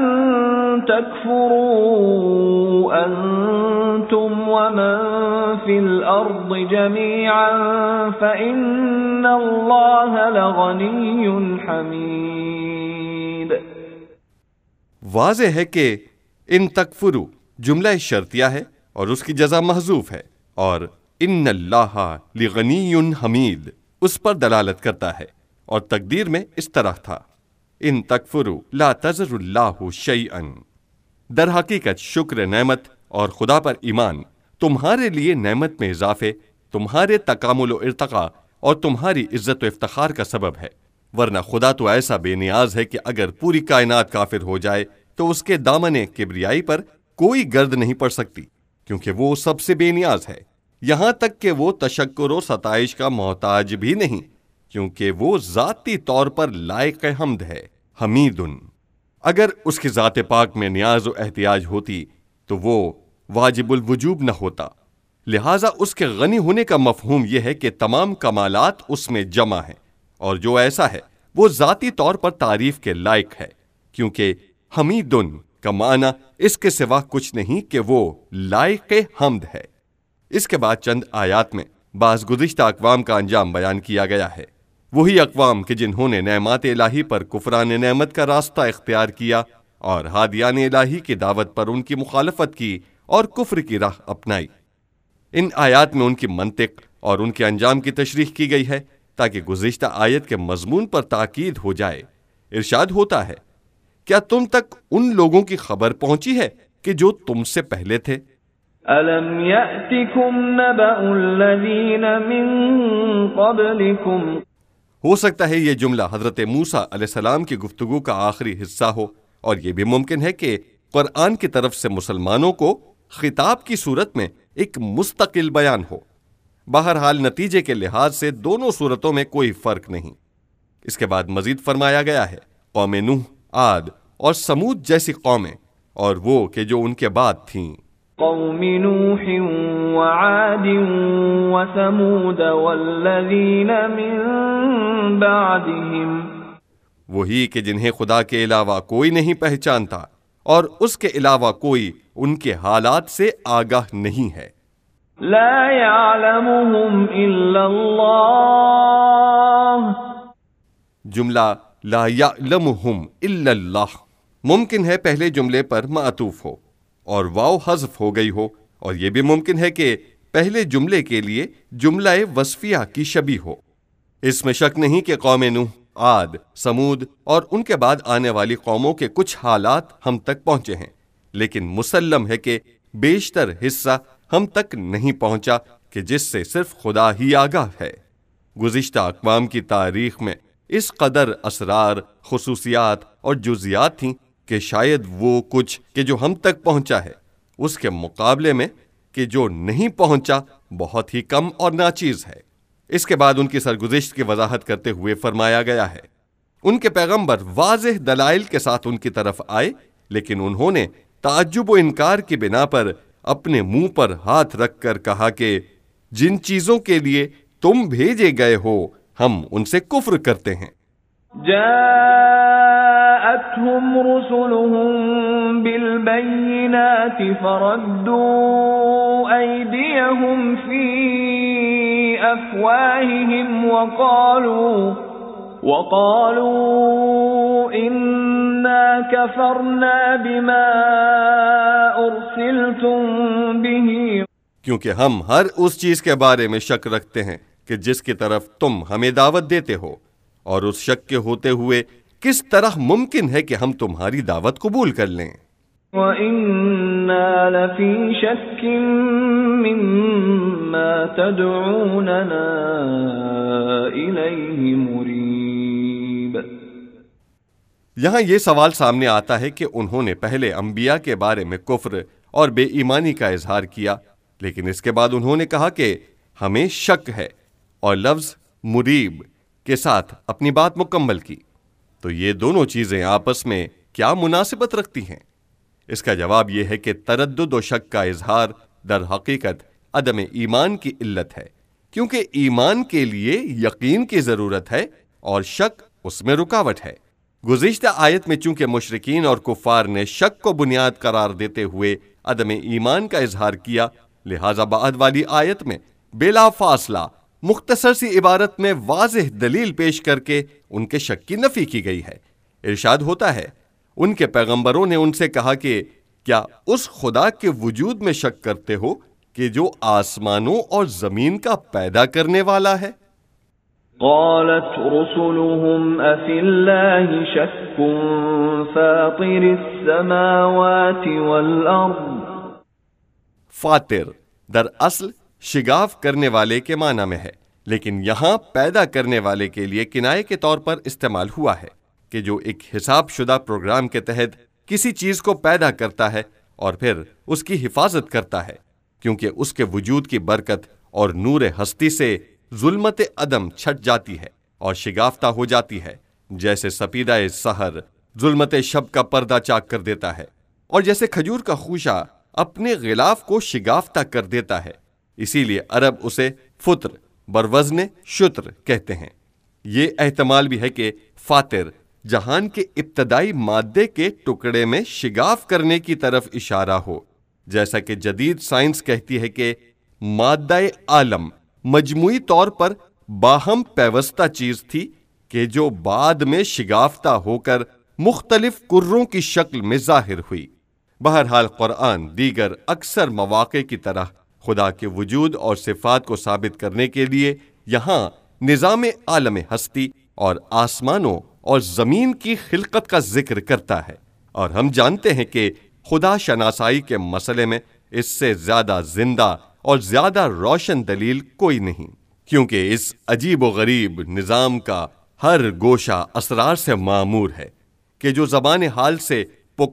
[SPEAKER 3] تكفروا أنتم ومن في الأرض جميعا فإن الله لغني حميد۔
[SPEAKER 1] واضح ہے کہ ان تکفروا جملہ شرطیہ ہے اور اس کی جزا محذوف ہے، اور ان اللہ لغنی حمید اس پر دلالت کرتا ہے، اور تقدیر میں اس طرح تھا ان تکفروا لا تذر اللہ شیئا۔ در حقیقت شکر نعمت اور خدا پر ایمان تمہارے لیے نعمت میں اضافے، تمہارے تکامل و ارتقاء اور تمہاری عزت و افتخار کا سبب ہے، ورنہ خدا تو ایسا بے نیاز ہے کہ اگر پوری کائنات کافر ہو جائے تو اس کے دامن کبریائی پر کوئی گرد نہیں پڑ سکتی، کیونکہ وہ سب سے بے نیاز ہے، یہاں تک کہ وہ تشکر و ستائش کا محتاج بھی نہیں، کیونکہ وہ ذاتی طور پر لائق حمد ہے، حمید۔ اگر اس کی ذات پاک میں نیاز و احتیاج ہوتی تو وہ واجب الوجوب نہ ہوتا، لہٰذا اس کے غنی ہونے کا مفہوم یہ ہے کہ تمام کمالات اس میں جمع ہیں، اور جو ایسا ہے وہ ذاتی طور پر تعریف کے لائق ہے، کیونکہ حمیدن کا معنی اس کے سوا کچھ نہیں کہ وہ لائق حمد ہے۔ اس کے بعد چند آیات میں بعض گزشتہ اقوام کا انجام بیان کیا گیا ہے، وہی اقوام کہ جنہوں نے نعمات الہی پر کفران نعمت کا راستہ اختیار کیا اور ہادیان الہی کی دعوت پر ان کی مخالفت کی اور کفر کی راہ اپنائی۔ ان آیات میں ان کی منطق اور ان کے انجام کی تشریح کی گئی ہے تاکہ گزشتہ آیت کے مضمون پر تاکید ہو جائے۔ ارشاد ہوتا ہے، کیا تم تک ان لوگوں کی خبر پہنچی ہے کہ جو تم سے پہلے تھے؟
[SPEAKER 3] أَلَمْ يَأْتِكُمْ نَبَأُ الَّذِينَ مِن قَبْلِكُمْ۔
[SPEAKER 1] ہو سکتا ہے یہ جملہ حضرت موسیٰ علیہ السلام کی گفتگو کا آخری حصہ ہو، اور یہ بھی ممکن ہے کہ قرآن کی طرف سے مسلمانوں کو خطاب کی صورت میں ایک مستقل بیان ہو۔ بہرحال نتیجے کے لحاظ سے دونوں صورتوں میں کوئی فرق نہیں۔ اس کے بعد مزید فرمایا گیا ہے، قوم نوح، عاد اور سمود جیسی قومیں، اور وہ کہ جو ان کے بعد تھیں،
[SPEAKER 3] قوم نوح وعاد وثمود والذین من بعدهم،
[SPEAKER 1] وہی کہ جنہیں خدا کے علاوہ کوئی نہیں پہچانتا اور اس کے علاوہ کوئی ان کے حالات سے آگاہ نہیں ہے۔
[SPEAKER 3] لا يعلمهم الا اللہ،
[SPEAKER 1] جملہ لا یعلمہم الا اللہ ممکن ہے پہلے جملے پر معطوف ہو اور واو حذف ہو گئی ہو، اور یہ بھی ممکن ہے کہ پہلے جملے کے لیے جملہ وصفیہ کی شبیہ ہو۔ اس میں شک نہیں کہ قوم نوح، عاد، سمود اور ان کے بعد آنے والی قوموں کے کچھ حالات ہم تک پہنچے ہیں، لیکن مسلم ہے کہ بیشتر حصہ ہم تک نہیں پہنچا کہ جس سے صرف خدا ہی آگاہ ہے۔ گزشتہ اقوام کی تاریخ میں اس قدر اسرار، خصوصیات اور جزیات تھیں کہ شاید وہ کچھ کہ جو ہم تک پہنچا ہے اس کے مقابلے میں کہ جو نہیں پہنچا بہت ہی کم اور ناچیز ہے۔ اس کے بعد ان کی سرگزشت کی وضاحت کرتے ہوئے فرمایا گیا ہے، ان کے پیغمبر واضح دلائل کے ساتھ ان کی طرف آئے، لیکن انہوں نے تعجب و انکار کی بنا پر اپنے منہ پر ہاتھ رکھ کر کہا کہ جن چیزوں کے لیے تم بھیجے گئے ہو ہم ان سے کفر کرتے ہیں۔
[SPEAKER 3] جاءتهم رسلهم بالبينات فردوا أيديهم في أفواههم وقالوا إنا كفرنا بما أرسلتم به،
[SPEAKER 1] کیونکہ ہم ہر اس چیز کے بارے میں شک رکھتے ہیں کہ جس کی طرف تم ہمیں دعوت دیتے ہو، اور اس شک کے ہوتے ہوئے کس طرح ممکن ہے کہ ہم تمہاری دعوت قبول کر لیں؟
[SPEAKER 3] وَإِنَّا لَفِي شَكٍّ مِّمَّا تَدْعُونَنَا إِلَيْهِ مُرِيبٍ۔
[SPEAKER 1] یہاں یہ سوال سامنے آتا ہے کہ انہوں نے پہلے انبیاء کے بارے میں کفر اور بے ایمانی کا اظہار کیا، لیکن اس کے بعد انہوں نے کہا کہ ہمیں شک ہے، اور لفظ مریب کے ساتھ اپنی بات مکمل کی۔ تو یہ دونوں چیزیں آپس میں کیا مناسبت رکھتی ہیں؟ اس کا جواب یہ ہے کہ تردد و شک کا اظہار در حقیقت عدم ایمان کی علت ہے، کیونکہ ایمان کے لیے یقین کی ضرورت ہے اور شک اس میں رکاوٹ ہے۔ گزشتہ آیت میں چونکہ مشرکین اور کفار نے شک کو بنیاد قرار دیتے ہوئے عدم ایمان کا اظہار کیا، لہذا بعد والی آیت میں بلا فاصلہ مختصر سی عبارت میں واضح دلیل پیش کر کے ان کے شک کی نفی کی گئی ہے۔ ارشاد ہوتا ہے، ان کے پیغمبروں نے ان سے کہا کہ کیا اس خدا کے وجود میں شک کرتے ہو کہ جو آسمانوں اور زمین کا پیدا کرنے والا ہے؟
[SPEAKER 3] قالت رسلهم أفي الله شك فاطر السماوات والأرض۔
[SPEAKER 1] فاطر در اصل شگاف کرنے والے کے معنی میں ہے، لیکن یہاں پیدا کرنے والے کے لیے کنایے کے طور پر استعمال ہوا ہے کہ جو ایک حساب شدہ پروگرام کے تحت کسی چیز کو پیدا کرتا ہے اور پھر اس کی حفاظت کرتا ہے، کیونکہ اس کے وجود کی برکت اور نور ہستی سے ظلمت عدم چھٹ جاتی ہے اور شگافتہ ہو جاتی ہے، جیسے سپیدہ سحر ظلمت شب کا پردہ چاک کر دیتا ہے، اور جیسے کھجور کا خوشہ اپنے غلاف کو شگافتہ کر دیتا ہے۔ اسی لیے عرب اسے فطر بروزن شطر کہتے ہیں۔ یہ احتمال بھی ہے کہ فاطر جہان کے ابتدائی مادے کے ٹکڑے میں شگاف کرنے کی طرف اشارہ ہو، جیسا کہ جدید سائنس کہتی ہے کہ مادہ عالم مجموعی طور پر باہم پیوستہ چیز تھی کہ جو بعد میں شگافتہ ہو کر مختلف کروں کی شکل میں ظاہر ہوئی۔ بہرحال قرآن دیگر اکثر مواقع کی طرح خدا کے وجود اور صفات کو ثابت کرنے کے لیے یہاں نظام عالم ہستی اور آسمانوں اور زمین کی خلقت کا ذکر کرتا ہے، اور ہم جانتے ہیں کہ خدا شناسائی کے مسئلے میں اس سے زیادہ زندہ اور زیادہ روشن دلیل کوئی نہیں، کیونکہ اس عجیب و غریب نظام کا ہر گوشہ اسرار سے معمور ہے کہ جو زبان حال سے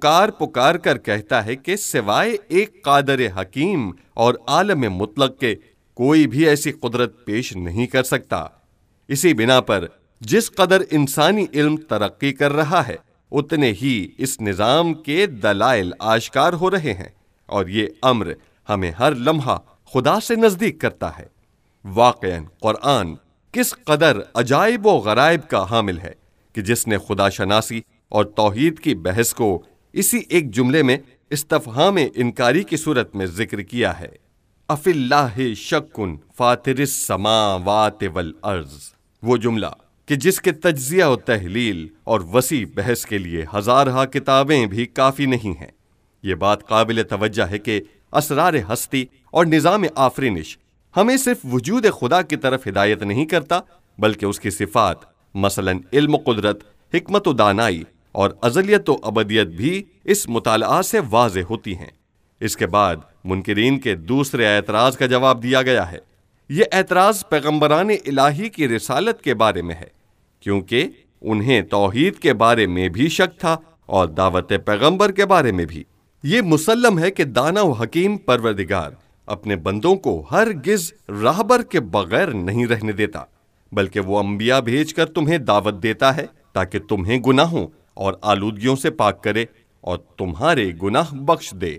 [SPEAKER 1] پکار کر کہتا ہے کہ سوائے ایک قادر حکیم اور عالم مطلق کے کوئی بھی ایسی قدرت پیش نہیں کر سکتا۔ اسی بنا پر جس قدر انسانی علم ترقی کر رہا ہے اتنے ہی اس نظام کے دلائل آشکار ہو رہے ہیں، اور یہ امر ہمیں ہر لمحہ خدا سے نزدیک کرتا ہے۔ واقعاً قرآن کس قدر عجائب و غرائب کا حامل ہے کہ جس نے خدا شناسی اور توحید کی بحث کو اسی ایک جملے میں استفہام انکاری کی صورت میں ذکر کیا ہے۔ افی اللہ شک فاطر السماوات والارض، وہ جملہ کہ جس کے تجزیہ و تحلیل اور وسیع بحث کے لیے ہزارہا کتابیں بھی کافی نہیں ہیں۔ یہ بات قابل توجہ ہے کہ اسرار ہستی اور نظام آفرینش ہمیں صرف وجود خدا کی طرف ہدایت نہیں کرتا، بلکہ اس کی صفات مثلا علم و قدرت، حکمت و دانائی اور ازلیت و ابدیت بھی اس مطالعہ سے واضح ہوتی ہیں۔ اس کے بعد منکرین کے دوسرے اعتراض کا جواب دیا گیا ہے۔ یہ اعتراض پیغمبران الہی کی رسالت کے بارے میں ہے، کیونکہ انہیں توحید کے بارے میں بھی شک تھا اور دعوت پیغمبر کے بارے میں بھی۔ یہ مسلم ہے کہ دانا و حکیم پروردگار اپنے بندوں کو ہرگز راہبر کے بغیر نہیں رہنے دیتا، بلکہ وہ انبیاء بھیج کر تمہیں دعوت دیتا ہے تاکہ تمہیں گناہوں اور آلودگیوں سے پاک کرے اور تمہارے گناہ بخش دے۔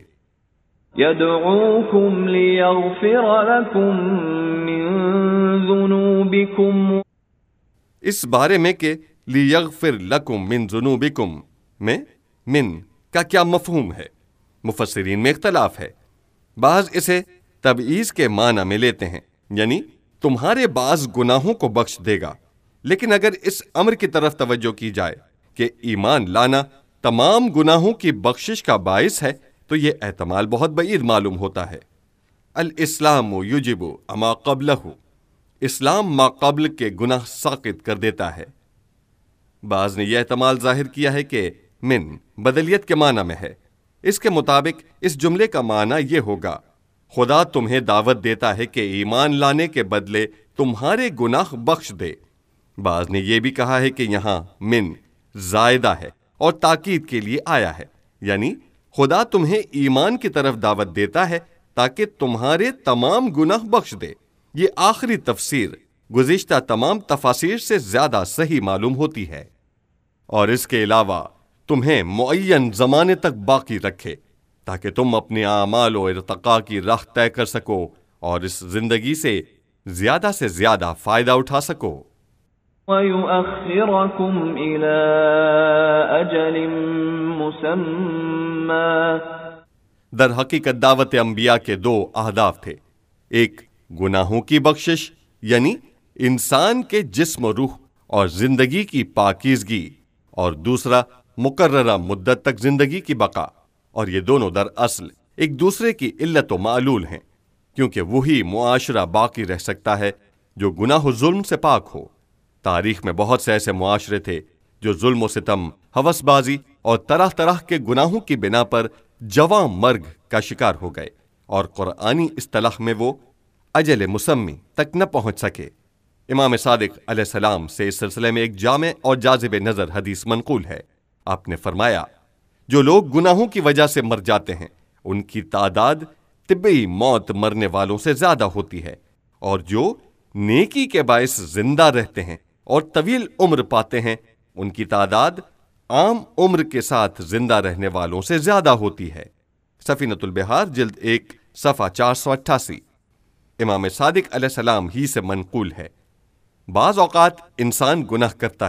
[SPEAKER 3] يدعوكم ليغفر لكم من ذنوبكم،
[SPEAKER 1] اس بارے میں کہ لیغفر لکم من ذنوبکم میں من کا کیا مفہوم ہے، مفسرین میں اختلاف ہے۔ بعض اسے تبعیض کے معنی میں لیتے ہیں، یعنی تمہارے بعض گناہوں کو بخش دے گا، لیکن اگر اس امر کی طرف توجہ کی جائے کہ ایمان لانا تمام گناہوں کی بخشش کا باعث ہے تو یہ احتمال بہت بعید معلوم ہوتا ہے۔ الاسلام یجب اما قبلہ، اسلام ما قبل کے گناہ ساقط کر دیتا ہے۔ بعض نے یہ احتمال ظاہر کیا ہے کہ من بدلیت کے معنی میں ہے۔ اس کے مطابق اس جملے کا معنی یہ ہوگا، خدا تمہیں دعوت دیتا ہے کہ ایمان لانے کے بدلے تمہارے گناہ بخش دے۔ بعض نے یہ بھی کہا ہے کہ یہاں من زائدہ ہے اور تاکید کے لیے آیا ہے، یعنی خدا تمہیں ایمان کی طرف دعوت دیتا ہے تاکہ تمہارے تمام گناہ بخش دے۔ یہ آخری تفسیر گزشتہ تمام تفاسیر سے زیادہ صحیح معلوم ہوتی ہے، اور اس کے علاوہ تمہیں معین زمانے تک باقی رکھے تاکہ تم اپنے اعمال و ارتقاء کی راہ طے کر سکو اور اس زندگی سے زیادہ فائدہ اٹھا سکو۔
[SPEAKER 3] وَيُؤَخِّرَكُمْ إِلَىٰ أَجَلٍ مُّسَمًّى،
[SPEAKER 1] در حقیقت دعوت انبیاء کے دو اہداف تھے، ایک گناہوں کی بخشش یعنی انسان کے جسم و روح اور زندگی کی پاکیزگی، اور دوسرا مقررہ مدت تک زندگی کی بقا، اور یہ دونوں در اصل ایک دوسرے کی علت و معلول ہیں، کیونکہ وہی معاشرہ باقی رہ سکتا ہے جو گناہ و ظلم سے پاک ہو۔ تاریخ میں بہت سے ایسے معاشرے تھے جو ظلم و ستم، ہوس بازی اور طرح طرح کے گناہوں کی بنا پر جواں مرگ کا شکار ہو گئے، اور قرآنی اصطلاح میں وہ اجل مسمی تک نہ پہنچ سکے۔ امام صادق علیہ السلام سے اس سلسلے میں ایک جامع اور جاذب نظر حدیث منقول ہے۔ آپ نے فرمایا، جو لوگ گناہوں کی وجہ سے مر جاتے ہیں ان کی تعداد طبی موت مرنے والوں سے زیادہ ہوتی ہے، اور جو نیکی کے باعث زندہ رہتے ہیں اور طویل عمر پاتے ہیں ان کی تعداد عام عمر کے ساتھ زندہ رہنے والوں سے زیادہ ہوتی ہے۔ سفینۃ البحار جلد 1 صفحہ 488۔ امام صادق علیہ السلام ہی سے منقول ہے، بعض اوقات انسان گناہ کرتا ہے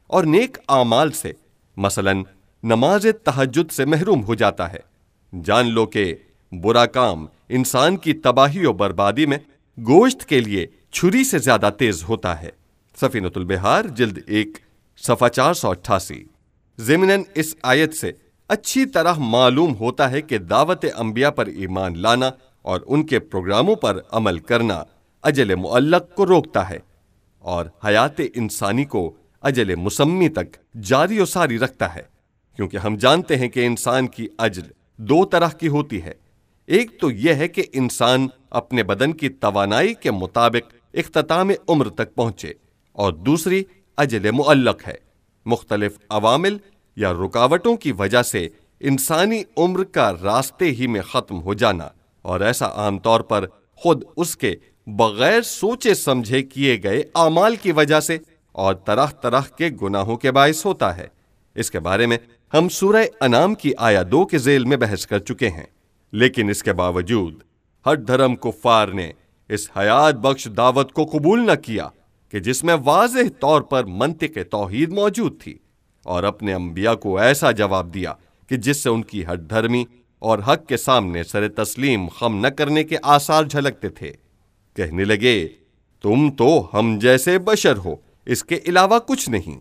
[SPEAKER 1] اور نیک اعمال سے مثلاً نماز تہجد سے محروم ہو جاتا ہے۔ جان لو کہ برا کام انسان کی تباہی و بربادی میں گوشت کے لیے چھری سے زیادہ تیز ہوتا ہے۔ سفینۃ البحار جلد 1 صفحہ 488۔ ضمناً اس آیت سے اچھی طرح معلوم ہوتا ہے کہ دعوت انبیاء پر ایمان لانا اور ان کے پروگراموں پر عمل کرنا اجل معلق کو روکتا ہے اور حیات انسانی کو اجل مسمی تک جاری و ساری رکھتا ہے، کیونکہ ہم جانتے ہیں کہ انسان کی اجل 2 طرح کی ہوتی ہے۔ ایک تو یہ ہے کہ انسان اپنے بدن کی توانائی کے مطابق اختتام عمر تک پہنچے، اور دوسری اجل معلق ہے۔ مختلف عوامل یا رکاوٹوں کی وجہ سے انسانی عمر کا راستے ہی میں ختم ہو جانا، اور ایسا عام طور پر خود اس کے بغیر سوچے سمجھے کیے گئے اعمال کی وجہ سے اور طرح طرح کے گناہوں کے باعث ہوتا ہے۔ اس کے بارے میں ہم سورہ انعام کی آیہ 2 کے ذیل میں بحث کر چکے ہیں، لیکن اس کے باوجود ہر دھرم کفار نے اس حیات بخش دعوت کو قبول نہ کیا کہ جس میں واضح طور پر منطق توحید موجود تھی، اور اپنے انبیاء کو ایسا جواب دیا کہ جس سے ان کی ہٹ دھرمی اور حق کے سامنے سر تسلیم خم نہ کرنے کے آثار جھلکتے تھے۔ کہنے لگے تم تو ہم جیسے بشر ہو، اس کے علاوہ کچھ نہیں۔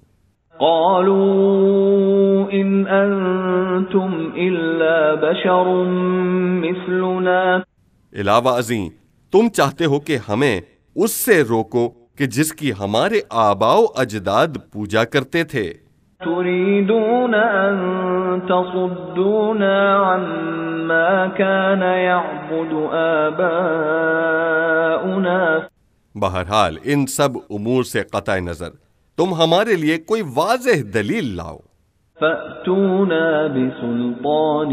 [SPEAKER 3] قالوا ان انتم الا بشر مثلنا،
[SPEAKER 1] علاوہ ازیں تم چاہتے ہو کہ ہمیں اس سے روکو کہ جس کی ہمارے آباء و اجداد پوجا کرتے تھے۔
[SPEAKER 3] تريدون ان تصدونا عما كان يعبد آباؤنا،
[SPEAKER 1] بہرحال ان سب امور سے قطع نظر تم ہمارے لیے کوئی واضح دلیل لاؤ۔
[SPEAKER 3] فأتونا بسلطان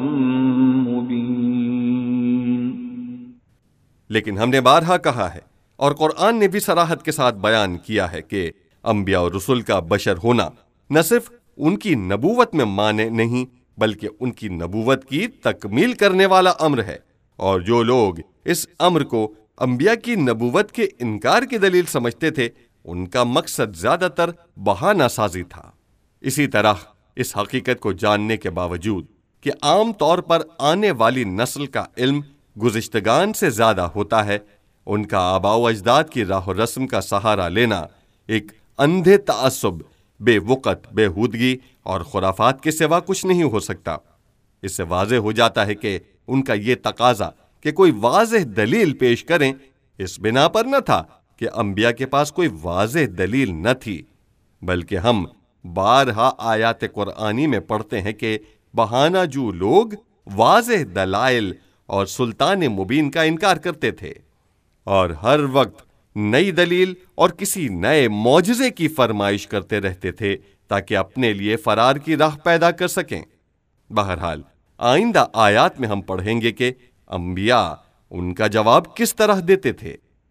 [SPEAKER 3] مبین،
[SPEAKER 1] لیکن ہم نے بارہا کہا ہے، اور قرآن نے بھی صراحت کے ساتھ بیان کیا ہے کہ انبیاء اور رسول کا بشر ہونا نہ صرف ان کی نبوت میں مانع نہیں، بلکہ ان کی نبوت کی تکمیل کرنے والا امر ہے، اور جو لوگ اس امر کو انبیاء کی نبوت کے انکار کی دلیل سمجھتے تھے، ان کا مقصد زیادہ تر بہانہ سازی تھا۔ اسی طرح اس حقیقت کو جاننے کے باوجود کہ عام طور پر آنے والی نسل کا علم گزشتگان سے زیادہ ہوتا ہے، ان کا آباء و اجداد کی راہ و رسم کا سہارا لینا ایک اندھے تعصب، بے وقت، بےہودگی اور خرافات کے سوا کچھ نہیں ہو سکتا۔ اس سے واضح ہو جاتا ہے کہ ان کا یہ تقاضا کہ کوئی واضح دلیل پیش کریں اس بنا پر نہ تھا کہ انبیاء کے پاس کوئی واضح دلیل نہ تھی، بلکہ ہم بارہا آیات قرآنی میں پڑھتے ہیں کہ بہانہ جو لوگ واضح دلائل اور سلطان مبین کا انکار کرتے تھے، اور ہر وقت نئی دلیل اور کسی نئے معجزے کی فرمائش کرتے رہتے تھے تاکہ اپنے لیے فرار کی راہ پیدا کر سکیں۔ بہرحال آئندہ آیات میں ہم پڑھیں گے کہ انبیاء ان کا جواب کس طرح دیتے تھے۔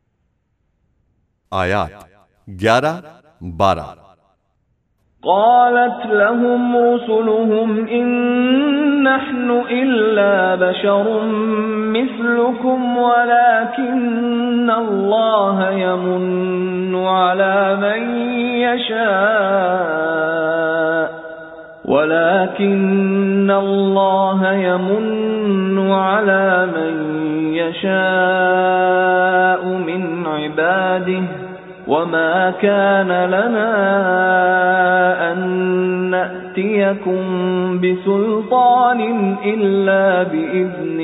[SPEAKER 1] آیات 11-12۔
[SPEAKER 3] قالت لهم رسلهم إن نحن إلا بشر مثلكم ولكن الله يمن على من يشاء من عباده وما كان لنا أن نأتيكم بسلطان إلا بإذن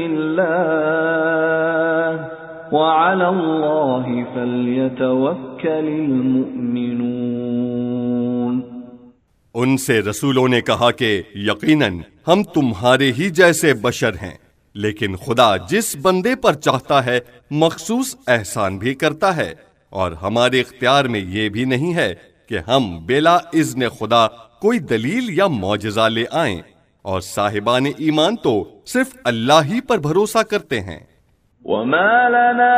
[SPEAKER 3] الله وعلى الله فليتوكل المؤمنون۔
[SPEAKER 1] ان سے رسولوں نے کہا کہ یقیناً ہم تمہارے ہی جیسے بشر ہیں، لیکن خدا جس بندے پر چاہتا ہے مخصوص احسان بھی کرتا ہے، اور ہمارے اختیار میں یہ بھی نہیں ہے کہ ہم بلا اذن خدا کوئی دلیل یا معجزہ لے آئیں، اور صاحبان ایمان تو صرف اللہ ہی پر بھروسہ کرتے ہیں۔
[SPEAKER 3] وما لنا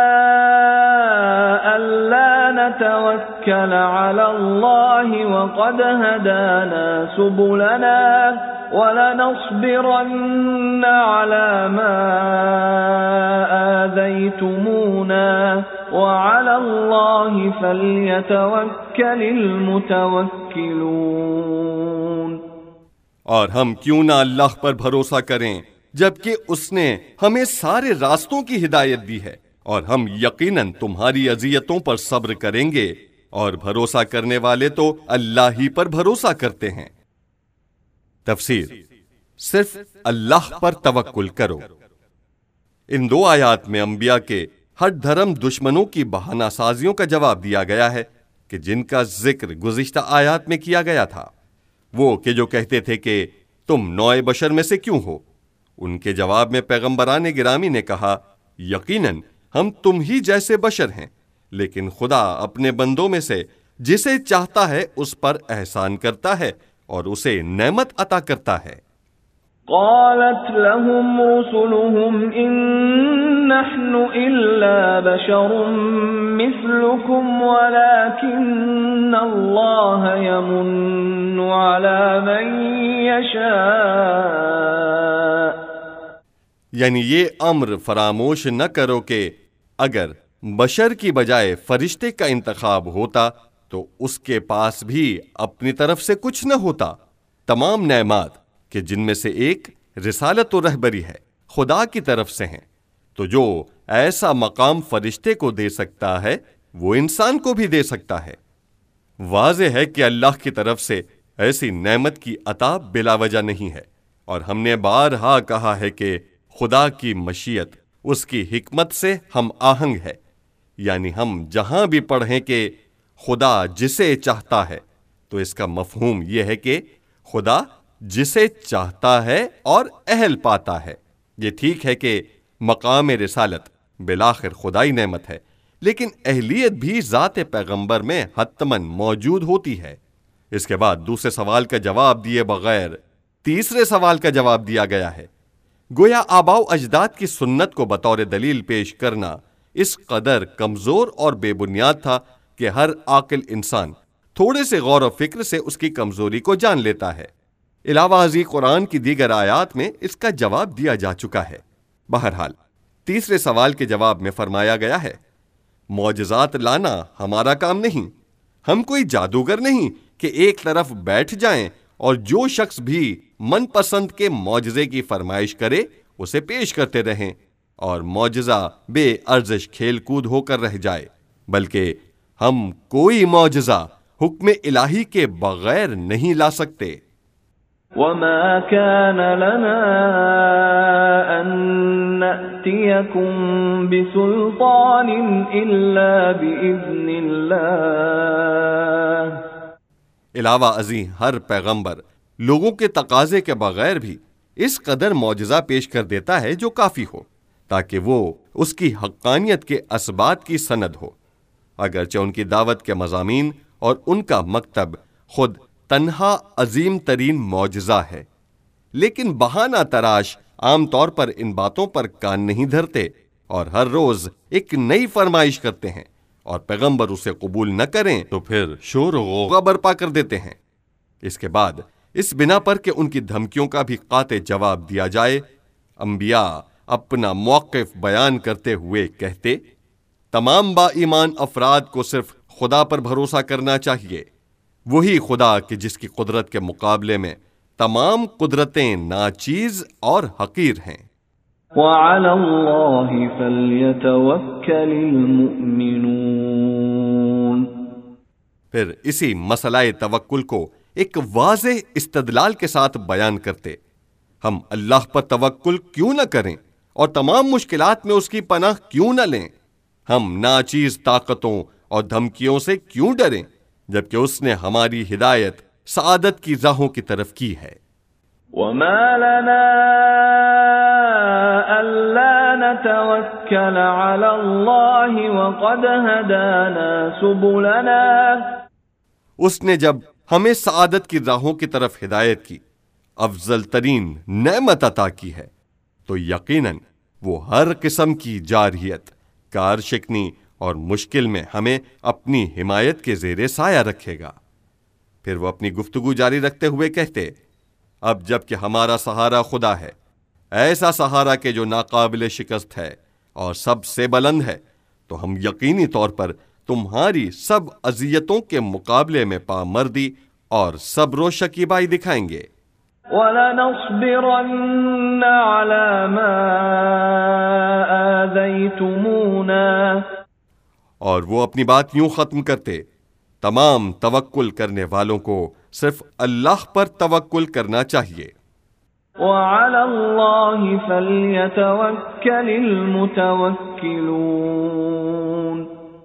[SPEAKER 3] ألا نتوكل على الله وقد هدانا سبلنا ولنصبرن على ما آذيتمونا وعلى الله فليتوكل المتوكلون۔
[SPEAKER 1] اور ہم کیوں نہ اللہ پر بھروسہ کریں جبکہ اس نے ہمیں سارے راستوں کی ہدایت دی ہے، اور ہم یقیناً تمہاری اذیتوں پر صبر کریں گے، اور بھروسہ کرنے والے تو اللہ ہی پر بھروسہ کرتے ہیں۔ تفسیر: صرف اللہ پر توکل کرو۔ ان دو آیات میں انبیاء کے ہر دھرم دشمنوں کی بہانہ سازیوں کا جواب دیا گیا ہے کہ جن کا ذکر گزشتہ آیات میں کیا گیا تھا، وہ کہ جو کہتے تھے کہ تم نوع بشر میں سے کیوں ہو۔ ان کے جواب میں پیغمبران گرامی نے کہا، یقیناً ہم تم ہی جیسے بشر ہیں، لیکن خدا اپنے بندوں میں سے جسے چاہتا ہے اس پر احسان کرتا ہے اور اسے نعمت عطا کرتا ہے۔
[SPEAKER 3] قالت لهم رسلهم إن نحن إلا بشر مثلكم ولكن الله يمن على من يشاء۔
[SPEAKER 1] یعنی یہ امر فراموش نہ کرو کہ اگر بشر کی بجائے فرشتے کا انتخاب ہوتا تو اس کے پاس بھی اپنی طرف سے کچھ نہ ہوتا۔ تمام نعمات کہ جن میں سے ایک رسالت و رہبری ہے خدا کی طرف سے ہیں، تو جو ایسا مقام فرشتے کو دے سکتا ہے وہ انسان کو بھی دے سکتا ہے۔ واضح ہے کہ اللہ کی طرف سے ایسی نعمت کی عطا بلا وجہ نہیں ہے، اور ہم نے بارہا کہا ہے کہ خدا کی مشیت اس کی حکمت سے ہم آہنگ ہے، یعنی ہم جہاں بھی پڑھیں کہ خدا جسے چاہتا ہے تو اس کا مفہوم یہ ہے کہ خدا جسے چاہتا ہے اور اہل پاتا ہے۔ یہ ٹھیک ہے کہ مقام رسالت بالآخر خدائی نعمت ہے، لیکن اہلیت بھی ذات پیغمبر میں حتماً موجود ہوتی ہے۔ اس کے بعد دوسرے سوال کا جواب دیے بغیر تیسرے سوال کا جواب دیا گیا ہے۔ گویا آباء و اجداد کی سنت کو بطور دلیل پیش کرنا اس قدر کمزور اور بے بنیاد تھا کہ ہر عاقل انسان تھوڑے سے غور و فکر سے اس کی کمزوری کو جان لیتا ہے۔ علاوہ ازیں قرآن کی دیگر آیات میں اس کا جواب دیا جا چکا ہے۔ بہرحال تیسرے سوال کے جواب میں فرمایا گیا ہے، معجزات لانا ہمارا کام نہیں، ہم کوئی جادوگر نہیں کہ ایک طرف بیٹھ جائیں اور جو شخص بھی من پسند کے معجزے کی فرمائش کرے اسے پیش کرتے رہیں اور معجزہ بے ارزش کھیل کود ہو کر رہ جائے، بلکہ ہم کوئی معجزہ حکم الہی کے بغیر نہیں لا سکتے۔
[SPEAKER 3] وما كان لنا أن نأتيكم بسلطان إلا بإذن الله۔
[SPEAKER 1] علاوہ ازیں ہر پیغمبر لوگوں کے تقاضے کے بغیر بھی اس قدر معجزہ پیش کر دیتا ہے جو کافی ہو تاکہ وہ اس کی حقانیت کے اسبات کی سند ہو۔ اگرچہ ان کی دعوت کے مضامین اور ان کا مکتب خود تنہا عظیم ترین معجزہ ہے، لیکن بہانہ تراش عام طور پر ان باتوں پر کان نہیں دھرتے اور ہر روز ایک نئی فرمائش کرتے ہیں، اور پیغمبر اسے قبول نہ کریں تو پھر شور و غوغا برپا کر دیتے ہیں۔ اس کے بعد اس بنا پر کہ ان کی دھمکیوں کا بھی قاطع جواب دیا جائے، انبیاء اپنا موقف بیان کرتے ہوئے کہتے، تمام با ایمان افراد کو صرف خدا پر بھروسہ کرنا چاہیے، وہی خدا کہ جس کی قدرت کے مقابلے میں تمام قدرتیں ناچیز اور حقیر ہیں۔
[SPEAKER 3] وعلى الله فليتوكل المؤمنون۔
[SPEAKER 1] پھر اسی مسئلہ توکل کو ایک واضح استدلال کے ساتھ بیان کرتے، ہم اللہ پر توکل کیوں نہ کریں اور تمام مشکلات میں اس کی پناہ کیوں نہ لیں؟ ہم ناچیز طاقتوں اور دھمکیوں سے کیوں ڈریں جبکہ اس نے ہماری ہدایت سعادت کی راہوں کی طرف کی ہے۔
[SPEAKER 3] وما لنا ألا نتوكل على الله وقد هدانا سبلنا۔
[SPEAKER 1] اس نے جب ہمیں سعادت کی راہوں کی طرف ہدایت کی، افضل ترین نعمت عطا کی ہے، تو یقیناً وہ ہر قسم کی جارحیت، کار شکنی اور مشکل میں ہمیں اپنی حمایت کے زیر سایہ رکھے گا۔ پھر وہ اپنی گفتگو جاری رکھتے ہوئے کہتے، اب جب کہ ہمارا سہارا خدا ہے، ایسا سہارا کہ جو ناقابل شکست ہے اور سب سے بلند ہے، تو ہم یقینی طور پر تمہاری سب اذیتوں کے مقابلے میں پامردی اور صبر و شکیبائی دکھائیں گے۔
[SPEAKER 3] وَلَنَصْبِرَنَّ عَلَى مَا آذَيْتُمُونَا،
[SPEAKER 1] اور وہ اپنی بات یوں ختم کرتے، تمام توکل کرنے والوں کو صرف اللہ پر توکل کرنا چاہیے۔
[SPEAKER 3] وَعَلَى اللَّهِ فَلْيَتَوَكَّلِ الْمُتَوَكِّلُونَ۔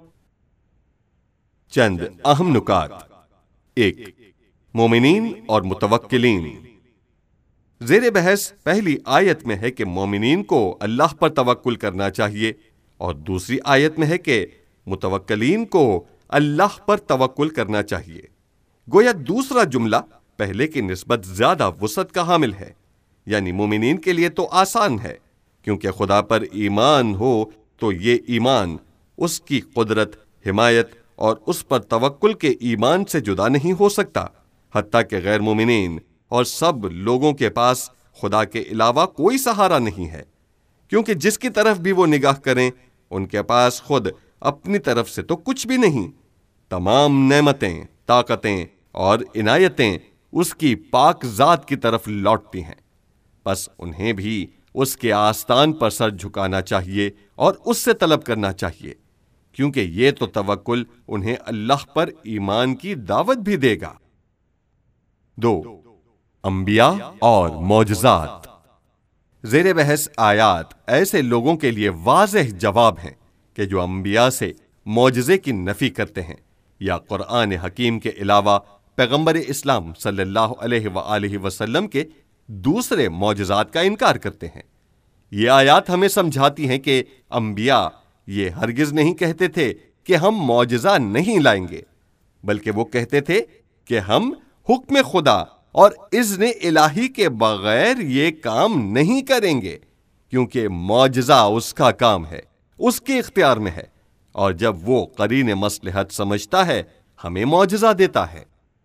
[SPEAKER 1] چند اہم نکات۔ 1، مومنین اور متوکلین۔ زیر بحث پہلی آیت میں ہے کہ مومنین کو اللہ پر توکل کرنا چاہیے، اور دوسری آیت میں ہے کہ متوکلین کو اللہ پر توکل کرنا چاہیے۔ گویا دوسرا جملہ پہلے کی نسبت زیادہ وسعت کا حامل ہے، یعنی مومنین کے لیے تو آسان ہے، کیونکہ خدا پر ایمان ہو تو یہ ایمان اس کی قدرت، حمایت اور اس پر توکل کے ایمان سے جدا نہیں ہو سکتا، حتیٰ کہ غیر مومنین اور سب لوگوں کے پاس خدا کے علاوہ کوئی سہارا نہیں ہے، کیونکہ جس کی طرف بھی وہ نگاہ کریں ان کے پاس خود اپنی طرف سے تو کچھ بھی نہیں۔ تمام نعمتیں، طاقتیں اور عنایتیں اس کی پاک ذات کی طرف لوٹتی ہیں، بس انہیں بھی اس کے آستان پر سر جھکانا چاہیے اور اس سے طلب کرنا چاہیے، کیونکہ یہ تو توکل انہیں اللہ پر ایمان کی دعوت بھی دے گا۔ 2، انبیاء اور معجزات۔ زیر بحث آیات ایسے لوگوں کے لیے واضح جواب ہیں کہ جو انبیاء سے معجزے کی نفی کرتے ہیں یا قرآن حکیم کے علاوہ پیغمبر اسلام صلی اللہ علیہ وآلہ وسلم کے دوسرے معجزات کا انکار کرتے ہیں۔ یہ آیات ہمیں سمجھاتی ہیں کہ انبیاء یہ ہرگز نہیں کہتے تھے کہ ہم معجزہ نہیں لائیں گے، بلکہ وہ کہتے تھے کہ ہم حکم خدا اور اذن الہی کے بغیر یہ کام نہیں کریں گے، کیونکہ معجزہ اس کا کام ہے، اس کے اختیار میں ہے، اور جب وہ قرین مصلحت سمجھتا ہے ہمیں معجزہ دیتا ہے۔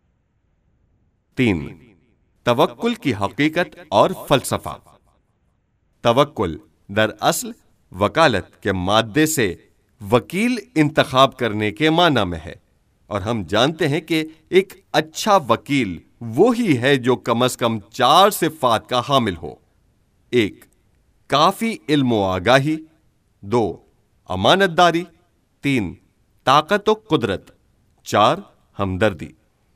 [SPEAKER 1] 3، توکل کی حقیقت اور فلسفہ۔ توکل دراصل وکالت کے مادے سے وکیل انتخاب کرنے کے معنی میں ہے، اور ہم جانتے ہیں کہ ایک اچھا وکیل وہی ہے جو کم از کم 4 صفات کا حامل ہو۔ 1، کافی علم و آگاہی، 2، امانت داری، 3، طاقت و قدرت، 4، ہمدردی۔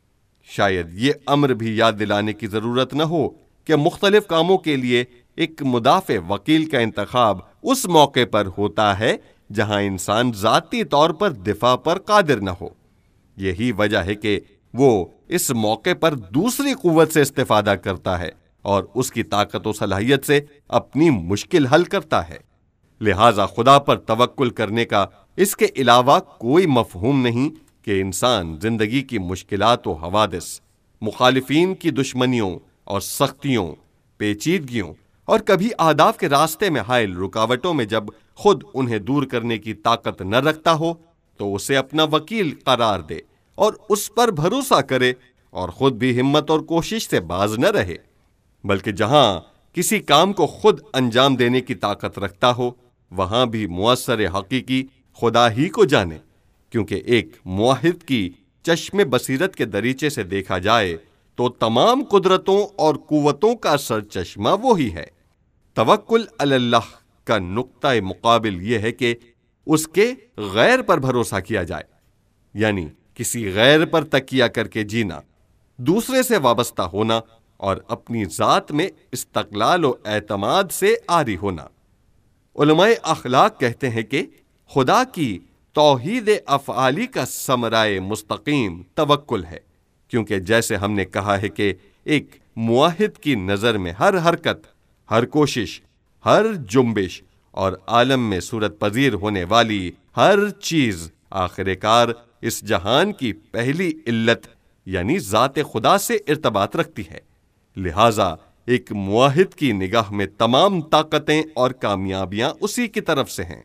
[SPEAKER 1] شاید یہ امر بھی یاد دلانے کی ضرورت نہ ہو کہ مختلف کاموں کے لیے ایک مدافع وکیل کا انتخاب اس موقع پر ہوتا ہے جہاں انسان ذاتی طور پر دفاع پر قادر نہ ہو۔ یہی وجہ ہے کہ وہ اس موقع پر دوسری قوت سے استفادہ کرتا ہے اور اس کی طاقت و صلاحیت سے اپنی مشکل حل کرتا ہے۔ لہذا خدا پر توکل کرنے کا اس کے علاوہ کوئی مفہوم نہیں کہ انسان زندگی کی مشکلات و حوادث، مخالفین کی دشمنیوں اور سختیوں، پیچیدگیوں اور کبھی اہداف کے راستے میں حائل رکاوٹوں میں جب خود انہیں دور کرنے کی طاقت نہ رکھتا ہو تو اسے اپنا وکیل قرار دے اور اس پر بھروسہ کرے، اور خود بھی ہمت اور کوشش سے باز نہ رہے، بلکہ جہاں کسی کام کو خود انجام دینے کی طاقت رکھتا ہو وہاں بھی مؤثر حقیقی خدا ہی کو جانے، کیونکہ ایک موحد کی چشم بصیرت کے دریچے سے دیکھا جائے تو تمام قدرتوں اور قوتوں کا سرچشمہ وہی ہے۔ توکل علی اللہ کا نقطہ مقابل یہ ہے کہ اس کے غیر پر بھروسہ کیا جائے، یعنی کسی غیر پر تکیہ کر کے جینا، دوسرے سے وابستہ ہونا اور اپنی ذات میں استقلال و اعتماد سے عاری ہونا۔ علماء اخلاق کہتے ہیں کہ خدا کی توحید افعالی کا ثمرہ مستقیم توکل ہے، کیونکہ جیسے ہم نے کہا ہے کہ ایک موحد کی نظر میں ہر حرکت، ہر کوشش، ہر جنبش اور عالم میں صورت پذیر ہونے والی ہر چیز آخر کار اس جہان کی پہلی علت یعنی ذات خدا سے ارتباط رکھتی ہے۔ لہذا ایک موحد کی نگاہ میں تمام طاقتیں اور کامیابیاں اسی کی طرف سے ہیں۔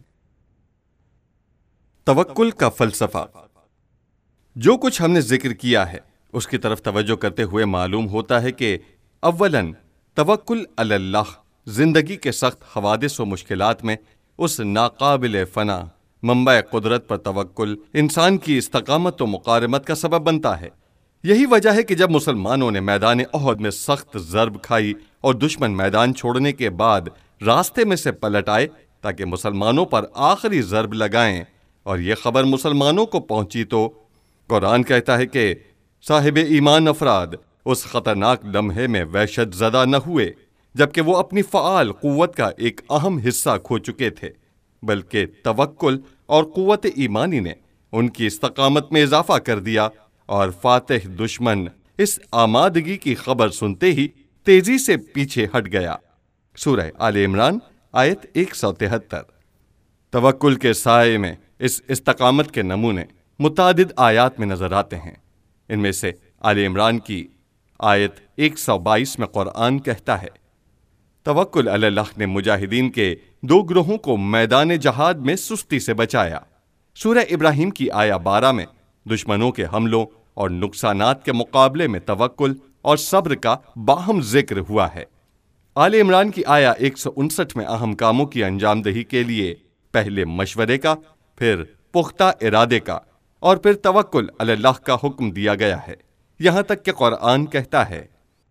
[SPEAKER 1] توکل کا فلسفہ۔ جو کچھ ہم نے ذکر کیا ہے اس کی طرف توجہ کرتے ہوئے معلوم ہوتا ہے کہ اولاً توکل علی اللہ زندگی کے سخت حوادث و مشکلات میں اس ناقابل فنا منبع قدرت پر توکل انسان کی استقامت و مقارمت کا سبب بنتا ہے۔ یہی وجہ ہے کہ جب مسلمانوں نے میدان احد میں سخت ضرب کھائی اور دشمن میدان چھوڑنے کے بعد راستے میں سے پلٹ آئے تاکہ مسلمانوں پر آخری ضرب لگائیں، اور یہ خبر مسلمانوں کو پہنچی تو قرآن کہتا ہے کہ صاحب ایمان افراد اس خطرناک لمحے میں وحشت زدہ نہ ہوئے جبکہ وہ اپنی فعال قوت کا ایک اہم حصہ کھو چکے تھے، بلکہ توکل اور قوت ایمانی نے ان کی استقامت میں اضافہ کر دیا، اور فاتح دشمن اس آمادگی کی خبر سنتے ہی تیزی سے پیچھے ہٹ گیا۔ سورہ آل عمران آیت 173۔ توکل کے سائے میں اس استقامت کے نمونے متعدد آیات میں نظر آتے ہیں۔ ان میں سے آل عمران کی آیت 122 میں قرآن کہتا ہے، توکل علی اللہ نے مجاہدین کے 2 گروہوں کو میدان جہاد میں سستی سے بچایا۔ سورہ ابراہیم کی آیہ 12 میں دشمنوں کے حملوں اور نقصانات کے مقابلے میں توکل اور صبر کا باہم ذکر ہوا ہے۔ آل عمران کی آیہ 159 میں اہم کاموں کی انجام دہی کے لیے پہلے مشورے کا، پھر پختہ ارادے کا اور پھر توکل علی اللہ کا حکم دیا گیا ہے، یہاں تک کہ قرآن کہتا ہے،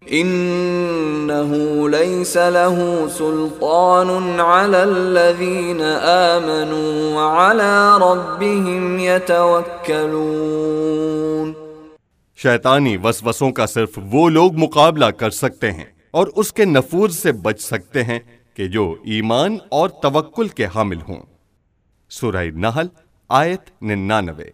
[SPEAKER 2] إنه ليس له سلطان على الذين آمنوا وعلى ربهم يتوكلون۔
[SPEAKER 1] شیطانی وسوسوں کا صرف وہ لوگ مقابلہ کر سکتے ہیں اور اس کے نفوذ سے بچ سکتے ہیں کہ جو ایمان اور توکل کے حامل ہوں۔ سورہ نحل آیت 99۔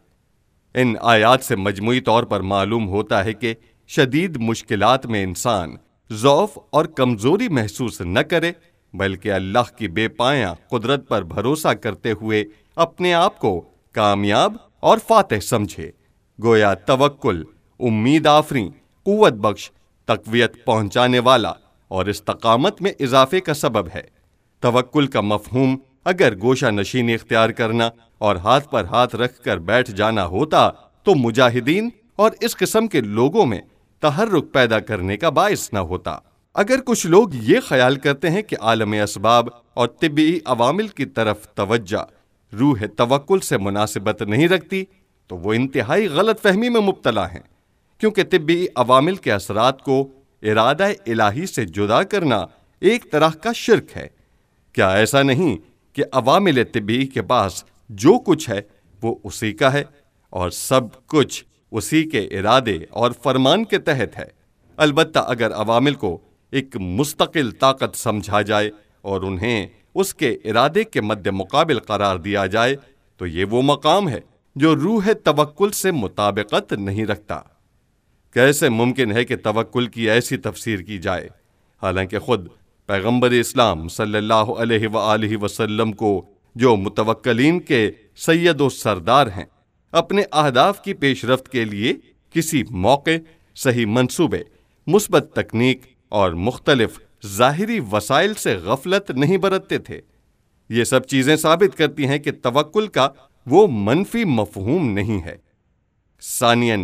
[SPEAKER 1] ان آیات سے مجموعی طور پر معلوم ہوتا ہے کہ شدید مشکلات میں انسان ضعف اور کمزوری محسوس نہ کرے، بلکہ اللہ کی بے پایاں قدرت پر بھروسہ کرتے ہوئے اپنے آپ کو کامیاب اور فاتح سمجھے۔ گویا توکل امید آفریں، قوت بخش، تقویت پہنچانے والا اور استقامت میں اضافے کا سبب ہے۔ توکل کا مفہوم اگر گوشہ نشینی اختیار کرنا اور ہاتھ پر ہاتھ رکھ کر بیٹھ جانا ہوتا تو مجاہدین اور اس قسم کے لوگوں میں تحرک پیدا کرنے کا باعث نہ ہوتا۔ اگر کچھ لوگ یہ خیال کرتے ہیں کہ عالم اسباب اور طبی عوامل کی طرف توجہ روح توکل سے مناسبت نہیں رکھتی تو وہ انتہائی غلط فہمی میں مبتلا ہیں، کیونکہ طبی عوامل کے اثرات کو ارادہ الہی سے جدا کرنا ایک طرح کا شرک ہے۔ کیا ایسا نہیں کہ عوامل طبی کے پاس جو کچھ ہے وہ اسی کا ہے اور سب کچھ اسی کے ارادے اور فرمان کے تحت ہے؟ البتہ اگر عوامل کو ایک مستقل طاقت سمجھا جائے اور انہیں اس کے ارادے کے مد مقابل قرار دیا جائے تو یہ وہ مقام ہے جو روح توکل سے مطابقت نہیں رکھتا۔ کیسے ممکن ہے کہ توکل کی ایسی تفسیر کی جائے حالانکہ خود پیغمبر اسلام صلی اللہ علیہ وآلہ وسلم کو جو متوکلین کے سید و سردار ہیں، اپنے اہداف کی پیش رفت کے لیے کسی موقع، صحیح منصوبے، مثبت تکنیک اور مختلف ظاہری وسائل سے غفلت نہیں برتتے تھے۔ یہ سب چیزیں ثابت کرتی ہیں کہ توکل کا وہ منفی مفہوم نہیں ہے۔ ثانیاً،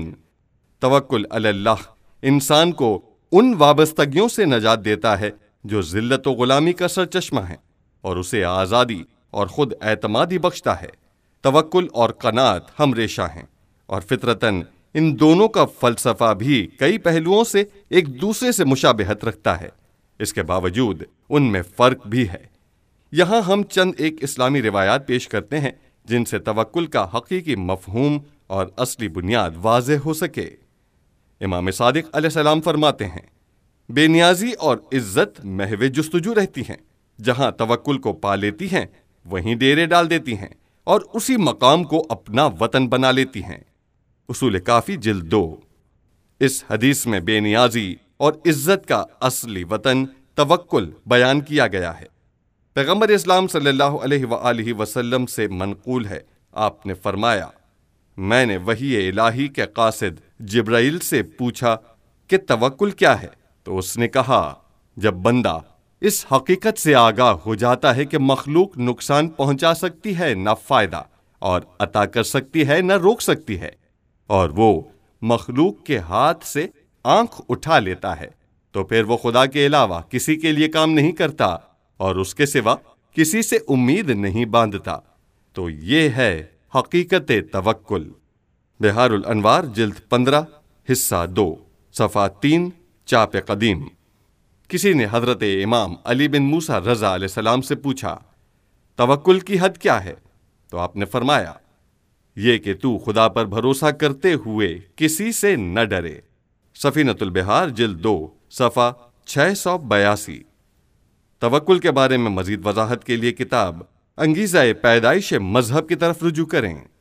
[SPEAKER 1] توکل علی اللہ انسان کو ان وابستگیوں سے نجات دیتا ہے جو ذلت و غلامی کا سرچشمہ ہیں اور اسے آزادی اور خود اعتمادی بخشتا ہے۔ توکل اور قناعت ہم ریشہ ہیں اور فطرتاً ان دونوں کا فلسفہ بھی کئی پہلوؤں سے ایک دوسرے سے مشابہت رکھتا ہے، اس کے باوجود ان میں فرق بھی ہے۔ یہاں ہم چند ایک اسلامی روایات پیش کرتے ہیں جن سے توکل کا حقیقی مفہوم اور اصلی بنیاد واضح ہو سکے۔ امام صادق علیہ السلام فرماتے ہیں، بے نیازی اور عزت محو جستجو رہتی ہیں، جہاں توکل کو پا لیتی ہیں وہیں ڈیرے ڈال دیتی ہیں اور اسی مقام کو اپنا وطن بنا لیتی ہیں۔ اصول کافی جلد 2۔ اس حدیث میں بے نیازی اور عزت کا اصلی وطن توکل بیان کیا گیا ہے۔ پیغمبر اسلام صلی اللہ علیہ وآلہ وسلم سے منقول ہے، آپ نے فرمایا، میں نے وحی الہی کے قاصد جبرائیل سے پوچھا کہ توکل کیا ہے؟ تو اس نے کہا، جب بندہ اس حقیقت سے آگاہ ہو جاتا ہے کہ مخلوق نقصان پہنچا سکتی ہے نہ فائدہ، اور عطا کر سکتی ہے نہ روک سکتی ہے، اور وہ مخلوق کے ہاتھ سے آنکھ اٹھا لیتا ہے، تو پھر وہ خدا کے علاوہ کسی کے لیے کام نہیں کرتا اور اس کے سوا کسی سے امید نہیں باندھتا، تو یہ ہے حقیقت توکل۔ بہار الانوار جلد 15 حصہ 2 صفحہ 3 چاپ قدیم۔ کسی نے حضرت امام علی بن موسیٰ رضا علیہ السلام سے پوچھا توکل کی حد کیا ہے؟ تو آپ نے فرمایا یہ کہ تو خدا پر بھروسہ کرتے ہوئے کسی سے نہ ڈرے۔ سفینۃ البحار جلد 2 صفحہ 682۔ توکل کے بارے میں مزید وضاحت کے لیے کتاب انگیزہ پیدائش مذہب کی طرف رجوع کریں۔